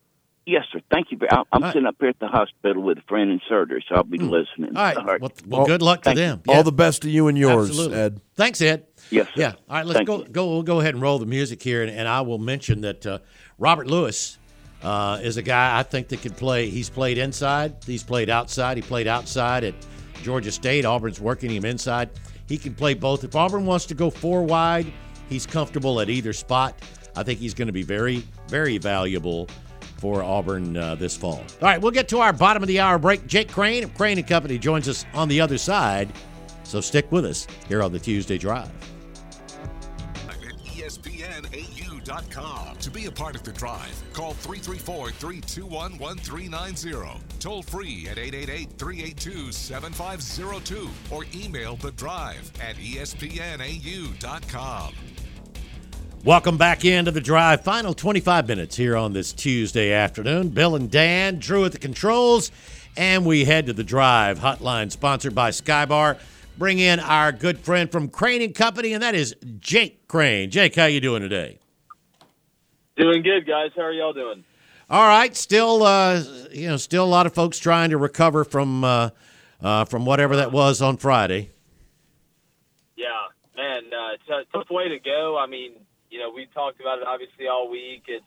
Yes, sir. Thank you. I'm, I'm sitting up here at the hospital with a friend in surgery, so I'll be mm. listening. All right. All right. Well, well, good luck to them. Yeah. All the best to you and yours, Absolutely. Ed. Thanks, Ed. Yes, sir. Yeah. All right. Let's Thank go. You. Go. We'll go ahead and roll the music here, and, and I will mention that uh, Robert Lewis uh, is a guy I think that could play. He's played inside. He's played outside. He played outside at Georgia State. Auburn's working him inside. He can play both. If Auburn wants to go four wide, he's comfortable at either spot. I think he's going to be very, very valuable for Auburn uh, this fall. All right, we'll get to our bottom of the hour break. Jake Crane of Crane and Company joins us on the other side, so stick with us here on the Tuesday Drive. At E S P N A U dot com. To be a part of the drive, call three three four, three two one, one three nine zero. Toll free at eight eight eight, three eight two, seven five zero two or email the drive at E S P N A U dot com. Welcome back into the drive. Final twenty-five minutes here on this Tuesday afternoon. Bill and Dan, Drew at the controls, and we head to the drive hotline sponsored by Skybar. Bring in our good friend from Crane and Company, and that is Jake Crane. Jake, how you doing today? Doing good, guys. How are y'all doing? All right. Still, uh, you know, still a lot of folks trying to recover from uh, uh, from whatever that was on Friday. Yeah, man, uh, it's a tough way to go. I mean, you know, we talked about it obviously all week. It's,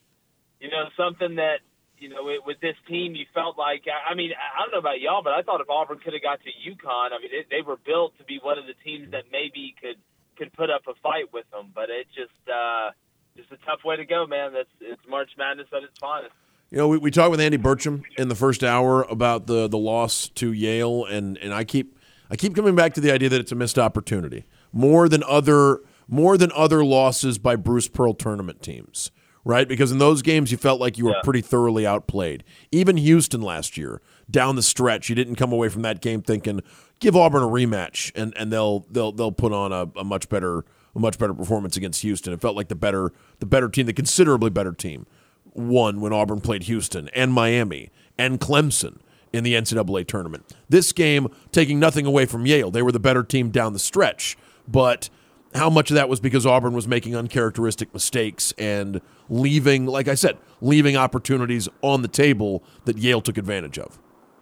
you know, something that, you know, it, with this team, you felt like, I mean, I don't know about y'all, but I thought if Auburn could have got to UConn, I mean, it, they were built to be one of the teams that maybe could, could put up a fight with them. But it just, uh, just a tough way to go, man. That's it's March Madness at its finest. You know, we, we talked with Andy Burcham in the first hour about the the loss to Yale, and, and I keep I keep coming back to the idea that it's a missed opportunity more than other more than other losses by Bruce Pearl tournament teams, right? Because in those games you felt like you were yeah. pretty thoroughly outplayed. Even Houston last year, down the stretch, you didn't come away from that game thinking, give Auburn a rematch, and, and they'll they'll they'll put on a, a much better a much better performance against Houston. It felt like the better the better team, the considerably better team, won when Auburn played Houston and Miami and Clemson in the N C double A tournament. This game, taking nothing away from Yale, they were the better team down the stretch, but how much of that was because Auburn was making uncharacteristic mistakes and leaving, like I said, leaving opportunities on the table that Yale took advantage of?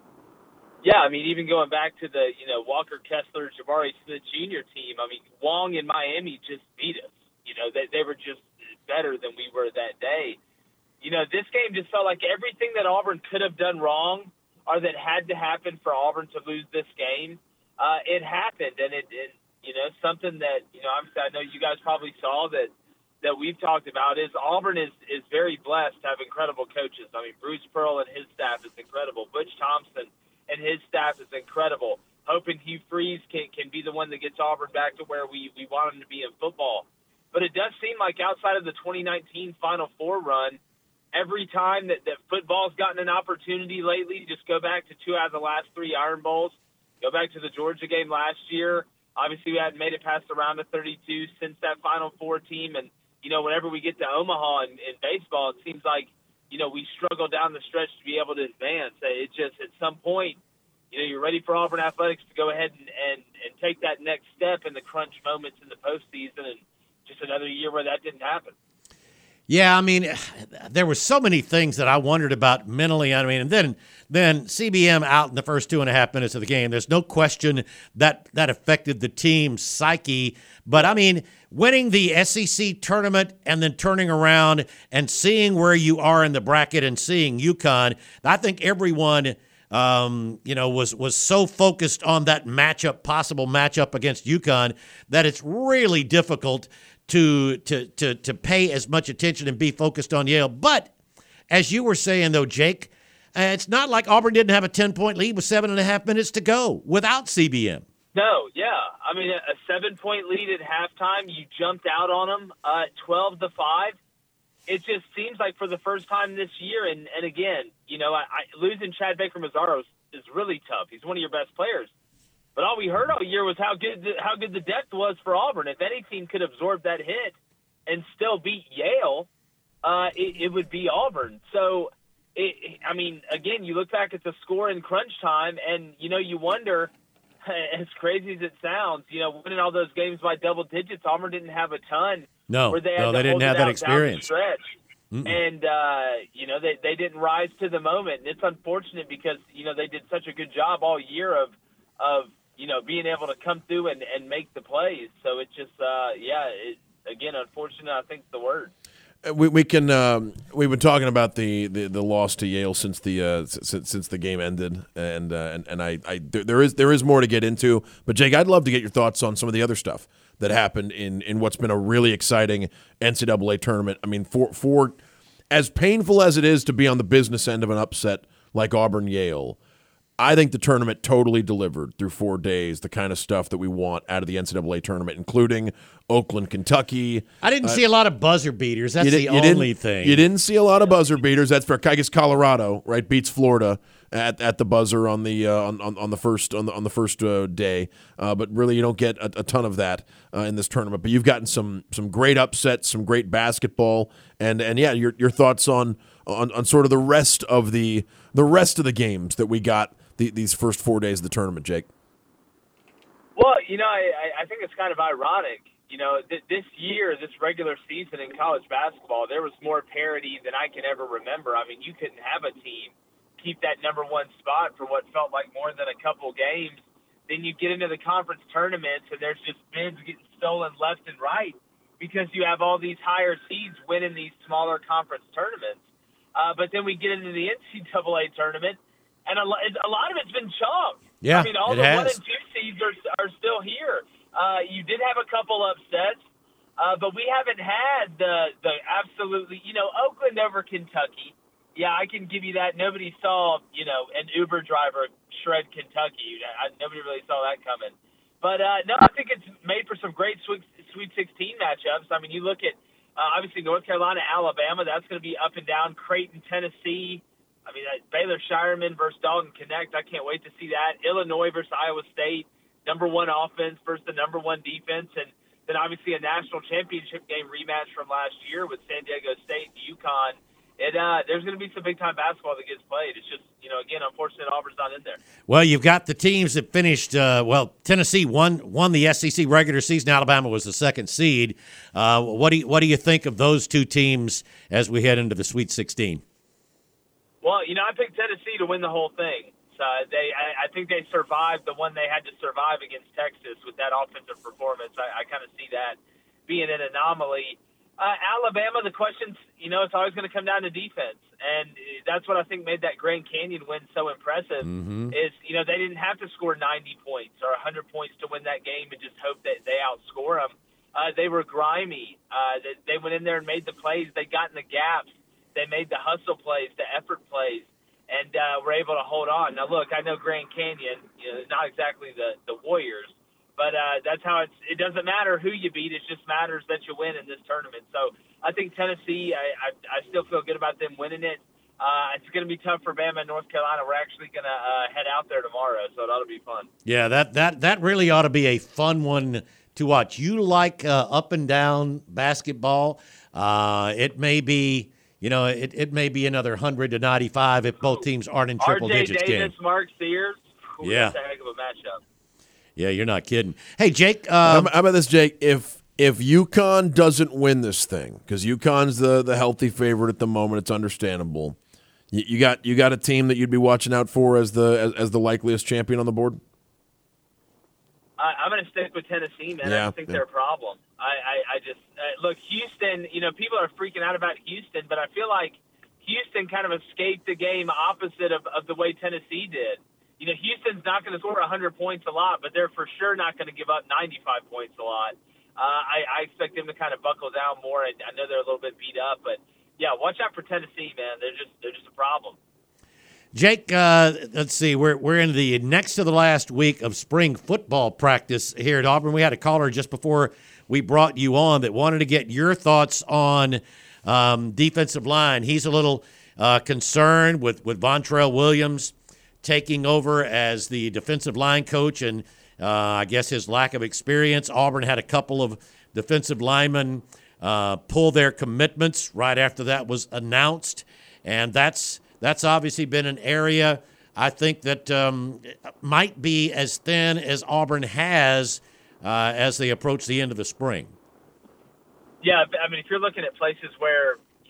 Yeah, I mean, even going back to the, you know, Walker Kessler, Jabari Smith Junior team, I mean, Wong and Miami just beat us. You know, they, they were just better than we were that day. You know, this game just felt like everything that Auburn could have done wrong or that had to happen for Auburn to lose this game, uh, it happened. And it, it, you know, something that, you know, obviously I know you guys probably saw that that we've talked about is Auburn is, is very blessed to have incredible coaches. I mean, Bruce Pearl and his staff is incredible. Butch Thompson and his staff is incredible. Hoping Hugh Freeze can, can be the one that gets Auburn back to where we, we want him to be in football. But it does seem like outside of the twenty nineteen Final Four run, every time that, that football's gotten an opportunity lately, just go back to two out of the last three Iron Bowls, go back to the Georgia game last year. Obviously, we hadn't made it past the round of thirty-two since that Final Four team. And, you know, whenever we get to Omaha in, in baseball, it seems like, you know, we struggle down the stretch to be able to advance. It just, at some point, you know, you're ready for Auburn Athletics to go ahead and, and, and take that next step in the crunch moments in the postseason, and just another year where that didn't happen. Yeah, I mean, there were so many things that I wondered about mentally. I mean, and then then C B M out in the first two and a half minutes of the game. There's no question that that affected the team's psyche. But, I mean, winning the S E C tournament and then turning around and seeing where you are in the bracket and seeing UConn, I think everyone, um, you know, was, was so focused on that matchup, possible matchup against UConn, that it's really difficult to to to to pay as much attention and be focused on Yale. But as you were saying, though, Jake, uh, it's not like Auburn didn't have a ten-point lead with seven and a half minutes to go without C B M. No, yeah. I mean, a seven-point lead at halftime, you jumped out on them uh, twelve to five. It just seems like for the first time this year, and, and again, you know, I, I, losing Chad Baker-Mazaro is, is really tough. He's one of your best players. But all we heard all year was how good the, how good the depth was for Auburn. If any team could absorb that hit and still beat Yale, uh, it, it would be Auburn. So, it, I mean, again, you look back at the score in crunch time, and, you know, you wonder, as crazy as it sounds, you know, winning all those games by double digits, Auburn didn't have a ton. No, where they, had no, to they didn't hold have it that out experience. Down the stretch. Mm-mm. And, uh, you know, they, they didn't rise to the moment. And it's unfortunate because, you know, they did such a good job all year of, of you know, being able to come through and, and make the plays. So it's just, uh, yeah, it, again, unfortunate, I think is the word. We we can um, we've been talking about the, the, the loss to Yale since the uh, since, since the game ended, and uh, and and I, I there, there is there is more to get into. But Jake, I'd love to get your thoughts on some of the other stuff that happened in, in what's been a really exciting N C double A tournament. I mean, for for as painful as it is to be on the business end of an upset like Auburn Yale, I think the tournament totally delivered through four days, the kind of stuff that we want out of the N C double A tournament, including Oakland, Kentucky. I didn't uh, see a lot of buzzer beaters. That's the only thing. You didn't see a lot of buzzer beaters. That's for, I guess, Colorado, right, beats Florida at at the buzzer on the uh, on, on on the first on the on the first uh, day. Uh, but really, you don't get a, a ton of that uh, in this tournament. But you've gotten some some great upsets, some great basketball, and and yeah, your your thoughts on on, on sort of the rest of the the rest of the games that we got the, these first four days of the tournament, Jake. Well, you know, I, I think it's kind of ironic. You know, th- this year, this regular season in college basketball, there was more parity than I can ever remember. I mean, you couldn't have a team keep that number one spot for what felt like more than a couple games. Then you get into the conference tournaments, and there's just bids getting stolen left and right because you have all these higher seeds winning these smaller conference tournaments. Uh, but then we get into the N C double A tournament, and a lot, a lot of it's been chalk. Yeah, I mean, all it the has. one and two seeds are, are still here. Uh, you did have a couple upsets, uh, but we haven't had the the absolutely, you know, Oakland over Kentucky. Yeah, I can give you that. Nobody saw, you know, an Uber driver shred Kentucky. I, nobody really saw that coming. But, uh, no, I think it's made for some great Sweet, Sweet sixteen matchups. I mean, you look at, uh, obviously, North Carolina, Alabama. That's going to be up and down. Creighton, Tennessee. I mean, uh, Baylor Shireman versus Dalton Connect. I can't wait to see that. Illinois versus Iowa State. Number one offense versus the number one defense, and then obviously a national championship game rematch from last year with San Diego State and UConn. It, uh, there's going to be some big-time basketball that gets played. It's just, you know, again, unfortunate Auburn's not in there. Well, you've got the teams that finished, uh, well, Tennessee won won the S E C regular season. Alabama was the second seed. Uh, what do you, what do you think of those two teams as we head into the Sweet sixteen? Well, you know, I picked Tennessee to win the whole thing. Uh, they, I, I think they survived the one they had to survive against Texas with that offensive performance. I, I kind of see that being an anomaly. Uh, Alabama, the questions, you know, it's always going to come down to defense, and that's what I think made that Grand Canyon win so impressive. Mm-hmm. Is you know they didn't have to score ninety points or one hundred points to win that game and just hope that they outscore them. Uh, they were grimy. Uh, they, they went in there and made the plays. They got in the gaps. They made the hustle plays, the effort plays. And uh, we're able to hold on. Now, look, I know Grand Canyon, you know, not exactly the, the Warriors, but uh, that's how it's. It doesn't matter who you beat; it just matters that you win in this tournament. So I think Tennessee, I, I, I still feel good about them winning it. Uh, it's going to be tough for Bama and North Carolina. We're actually going to uh, head out there tomorrow, so it ought to be fun. Yeah, that that that really ought to be a fun one to watch. You like uh, up and down basketball? Uh, it may be. You know, it, it may be another one hundred to ninety-five if both teams aren't in triple R J digits Davis, game. Mark Sears. Ooh, yeah. That's a heck of a matchup. Yeah, you're not kidding. Hey, Jake. Um, how, how about this, Jake? If if UConn doesn't win this thing, because UConn's the, the healthy favorite at the moment, it's understandable. You, you got you got a team that you'd be watching out for as the as, as the likeliest champion on the board? I, I'm going to stick with Tennessee, man. Yeah, I don't think yeah. they're a problem. I, I, I just uh, look Houston. You know, people are freaking out about Houston, but I feel like Houston kind of escaped the game opposite of, of the way Tennessee did. You know, Houston's not going to score one hundred points a lot, but they're for sure not going to give up ninety-five points a lot. Uh, I, I expect them to kind of buckle down more. I, I know they're a little bit beat up, but yeah, watch out for Tennessee, man. They're just they're just a problem. Jake, uh, let's see. We're we're in the next to the last week of spring football practice here at Auburn. We had a caller just before we brought you on that wanted to get your thoughts on um, defensive line. He's a little uh, concerned with with Vontrell Williams taking over as the defensive line coach, and uh, I guess his lack of experience. Auburn had a couple of defensive linemen uh, pull their commitments right after that was announced, and that's that's obviously been an area I think that um, might be as thin as Auburn has uh, as they approach the end of the spring. Yeah, I mean, if you're looking at places where, you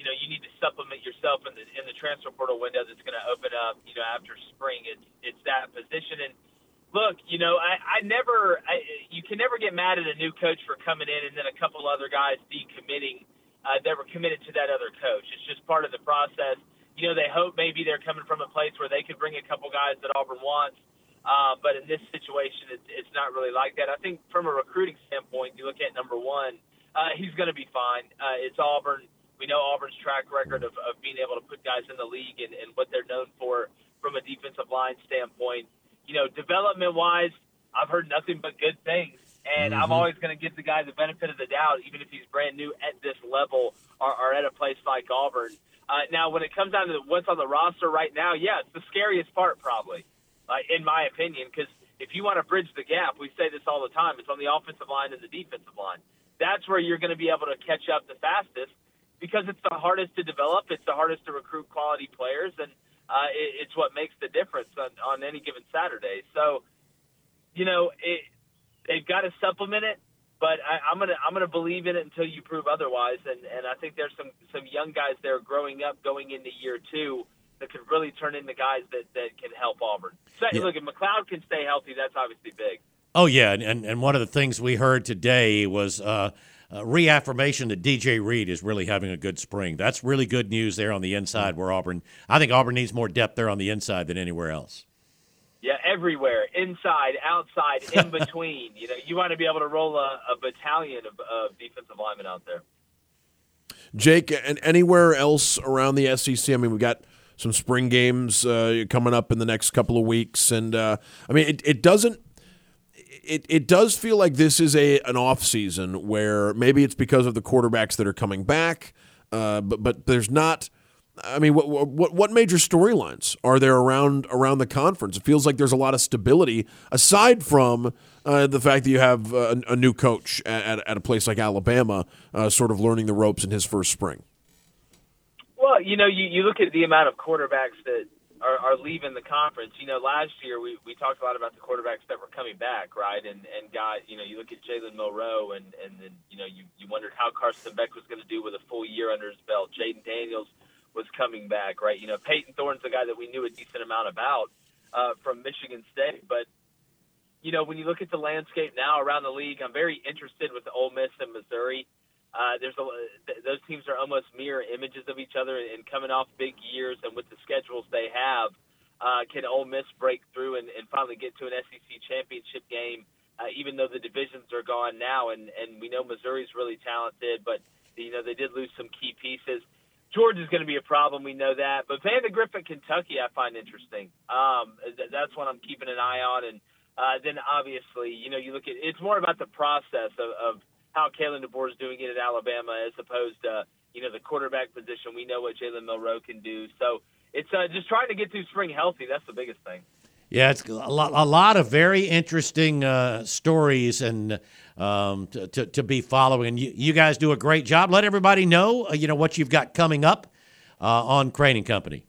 know, you need to supplement yourself in the in the transfer portal window that's going to open up, you know, after spring. It's it's that position. And look, you know, I, I never, I, you can never get mad at a new coach for coming in and then a couple other guys decommitting uh, that were committed to that other coach. It's just part of the process. You know, they hope maybe they're coming from a place where they could bring a couple guys that Auburn wants. Uh, but in this situation, it's, it's not really like that. I think from a recruiting standpoint, you look at number one, uh, he's going to be fine. Uh, it's Auburn. We know Auburn's track record of, of being able to put guys in the league and, and what they're known for from a defensive line standpoint. You know, development-wise, I've heard nothing but good things. And mm-hmm. I'm always going to give the guy the benefit of the doubt, even if he's brand new at this level or, or at a place like Auburn. Uh, now, when it comes down to what's on the roster right now, yeah, it's the scariest part probably. Uh, in my opinion, because if you want to bridge the gap, we say this all the time, it's on the offensive line and the defensive line. That's where you're going to be able to catch up the fastest because it's the hardest to develop, it's the hardest to recruit quality players, and uh, it, it's what makes the difference on, on any given Saturday. So, you know, it, they've got to supplement it, but I, I'm going to I'm gonna believe in it until you prove otherwise, and, and I think there's some, some young guys there growing up going into year two that could really turn into guys that, that can help Auburn. So, yeah. Look, if McLeod can stay healthy, that's obviously big. Oh, yeah, and, and one of the things we heard today was uh, a reaffirmation that D J Reed is really having a good spring. That's really good news there on the inside where Auburn – I think Auburn needs more depth there on the inside than anywhere else. Yeah, everywhere, inside, outside, in between. You know, you want to be able to roll a, a battalion of, of defensive linemen out there. Jake, and anywhere else around the S E C? I mean, we've got – some spring games uh, coming up in the next couple of weeks, and uh, I mean, it, it doesn't. It it does feel like this is a an off season where maybe it's because of the quarterbacks that are coming back, uh, but but there's not. I mean, what what what major storylines are there around around the conference? It feels like there's a lot of stability aside from uh, the fact that you have a, a new coach at, at a place like Alabama, uh, sort of learning the ropes in his first spring. Well, you know, you, you look at the amount of quarterbacks that are, are leaving the conference. You know, last year we, we talked a lot about the quarterbacks that were coming back, right? And and got, you know, you look at Jalen Milroe, and, and then, you know, you, you wondered how Carson Beck was going to do with a full year under his belt. Jaden Daniels was coming back, right? You know, Peyton Thorne's a guy that we knew a decent amount about uh, from Michigan State. But, you know, when you look at the landscape now around the league, I'm very interested with Ole Miss and Missouri. Uh, there's a, those teams are almost mirror images of each other, and coming off big years and with the schedules they have, uh, can Ole Miss break through and, and finally get to an S E C championship game, uh, even though the divisions are gone now, and, and we know Missouri's really talented, but you know they did lose some key pieces. Georgia's going to be a problem, we know that, but Vandergrift at Kentucky I find interesting. Um, that's one I'm keeping an eye on, and uh, then obviously, you know, you look at it's more about the process of, of how Kalen DeBoer is doing it at Alabama as opposed to, you know, the quarterback position. We know what Jalen Milroe can do. So it's uh, just trying to get through spring healthy. That's the biggest thing. Yeah, it's a lot, a lot of very interesting uh, stories and um, to, to, to be following. You, you guys do a great job. Let everybody know, uh, you know, what you've got coming up uh, on Crane and Company.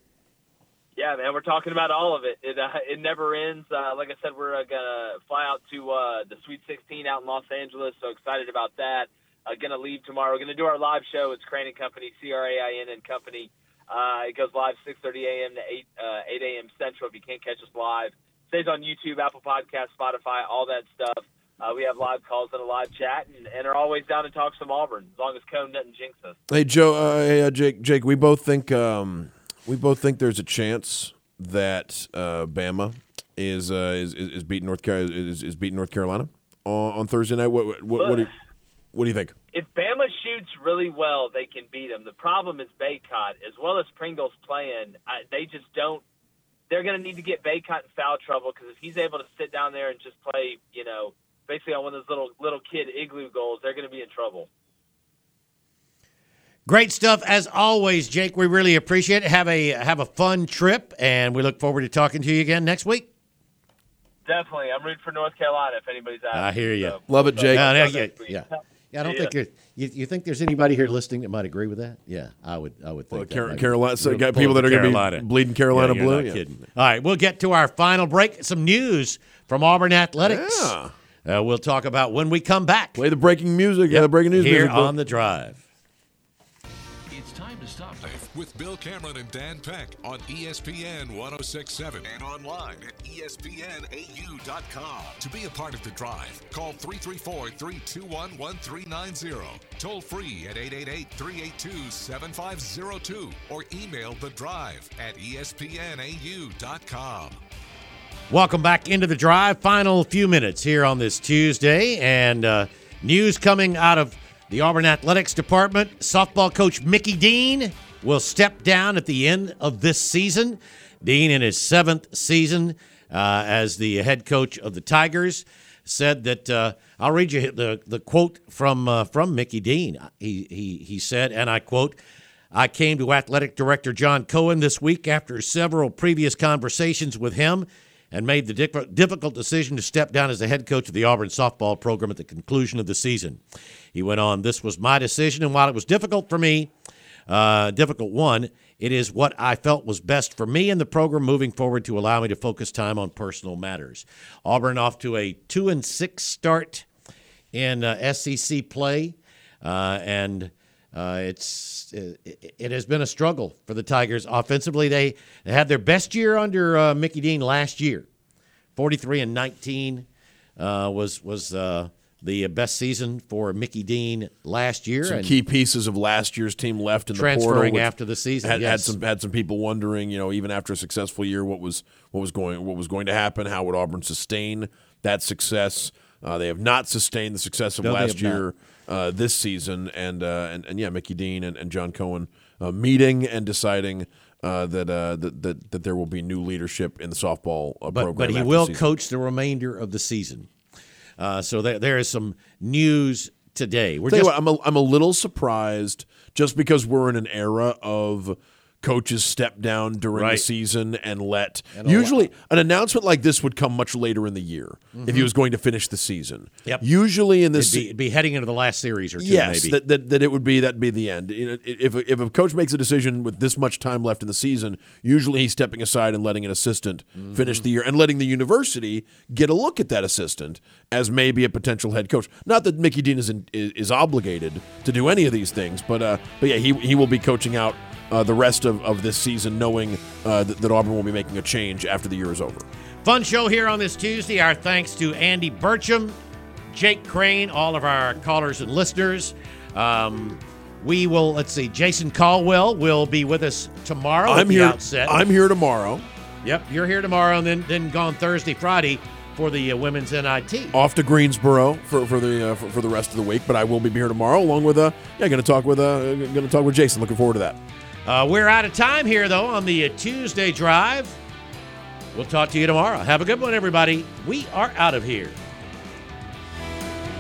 Yeah, man, we're talking about all of it. It uh, it never ends. Uh, like I said, we're uh, going to fly out to uh, the Sweet sixteen out in Los Angeles, so excited about that. Uh, going to leave tomorrow. We're going to do our live show. It's Crane and Company, C R A I N and Company. Uh, it goes live six thirty a.m. to eight a.m. Central if you can't catch us live. Stays on YouTube, Apple Podcasts, Spotify, all that stuff. Uh, we have live calls and a live chat, and, and are always down to talk some Auburn, as long as Cone doesn't jinx us. Hey, Joe, uh, hey, uh, Jake, Jake, we both think um, – We both think there's a chance that uh, Bama is, uh, is is beating North Carolina is, is beating North Carolina on, on Thursday night. What what, what, what, do you, what do you think? If Bama shoots really well, they can beat them. The problem is Baycott, as well as Pringle's playing. I, they just don't. They're going to need to get Baycott in foul trouble because if he's able to sit down there and just play, you know, basically on one of those little little kid igloo goals, they're going to be in trouble. Great stuff as always, Jake. We really appreciate it. Have a have a fun trip, and we look forward to talking to you again next week. Definitely, I'm rooting for North Carolina. If anybody's out, I hear you. So, Love it, Jake. No, no, yeah, yeah, yeah. I don't Yeah. think you're, you you think there's anybody here listening that might agree with that. Yeah, I would. I would think. Well, that Car- might be- Carolina, so we're got pulling people that are going to Carolina. be bleeding Carolina Yeah, you're blue. not Yeah. kidding. All right, we'll get to our final break. Some news from Auburn athletics. Yeah. Uh, we'll talk about when we come back. Play the breaking music. Yeah, the breaking news here music. on The Drive. It's time with Bill Cameron and Dan Peck on E S P N one oh six point seven and online at E S P N A U dot com. To be a part of The Drive, call three three four, three two one, one three nine zero. Toll free at eight eight eight, three eight two, seven five zero two or email The Drive at E S P N A U dot com. Welcome back into The Drive. Final few minutes here on this Tuesday, and uh, news coming out of the Auburn Athletics Department. Softball coach Mickey Dean will step down at the end of this season. Dean, in his seventh season uh, as the head coach of the Tigers, said that uh, I'll read you the the quote from uh, from Mickey Dean. He he he said, and I quote, "I came to Athletic Director John Cohen this week after several previous conversations with him and made the difficult decision to step down as the head coach of the Auburn softball program at the conclusion of the season." He went on, "This was my decision, and while it was difficult for me, uh, difficult one, it is what I felt was best for me and the program moving forward to allow me to focus time on personal matters." Auburn off to a two and six start in uh, S E C play, uh, and uh, it's it, it has been a struggle for the Tigers offensively. They, they had their best year under uh, Mickey Dean last year, forty-three and nineteen uh, was was. Uh, The best season for Mickey Dean last year. Some and key pieces of last year's team left in the portal. Transferring after the season, had, yes. had some had some people wondering, you know, even after a successful year, what was what was going what was going to happen? How would Auburn sustain that success? Uh, they have not sustained the success of no, last year uh, this season, and uh, and and yeah, Mickey Dean and, and John Cohen uh, meeting and deciding. Uh, that, uh, that that that there will be new leadership in the softball uh, but, program. But he will coach the remainder of the season. Uh, so there, there is some news today. We're Tell just, you what, I'm a, I'm a little surprised just because we're in an era of coaches step down during right. the season and let and usually allow. an announcement like this would come much later in the year mm-hmm. if he was going to finish the season. Yep. Usually in this, it'd be, it'd be heading into the last series or two. Yes, maybe. that, that that it would be that'd be the end. You know, if if a coach makes a decision with this much time left in the season, usually he's stepping aside and letting an assistant mm-hmm. finish the year and letting the university get a look at that assistant as maybe a potential head coach. Not that Mickey Dean is in, is, is obligated to do any of these things, but uh, but yeah, he he will be coaching out uh, the rest of, of this season, knowing uh, that, that Auburn will be making a change after the year is over. Fun show here on this Tuesday. Our thanks to Andy Burcham, Jake Crane, all of our callers and listeners. Um, we will, let's see, Jason Caldwell will be with us tomorrow I'm at the here, outset. I'm here tomorrow. Yep, you're here tomorrow, and then, then gone Thursday, Friday for the uh, women's N I T. Off to Greensboro for for the uh, for, for the rest of the week, but I will be here tomorrow along with uh yeah, going to talk with uh going to talk with Jason. Looking forward to that. Uh, we're out of time here though on the uh, Tuesday Drive. We'll talk to you tomorrow. Have a good one, everybody. We are out of here.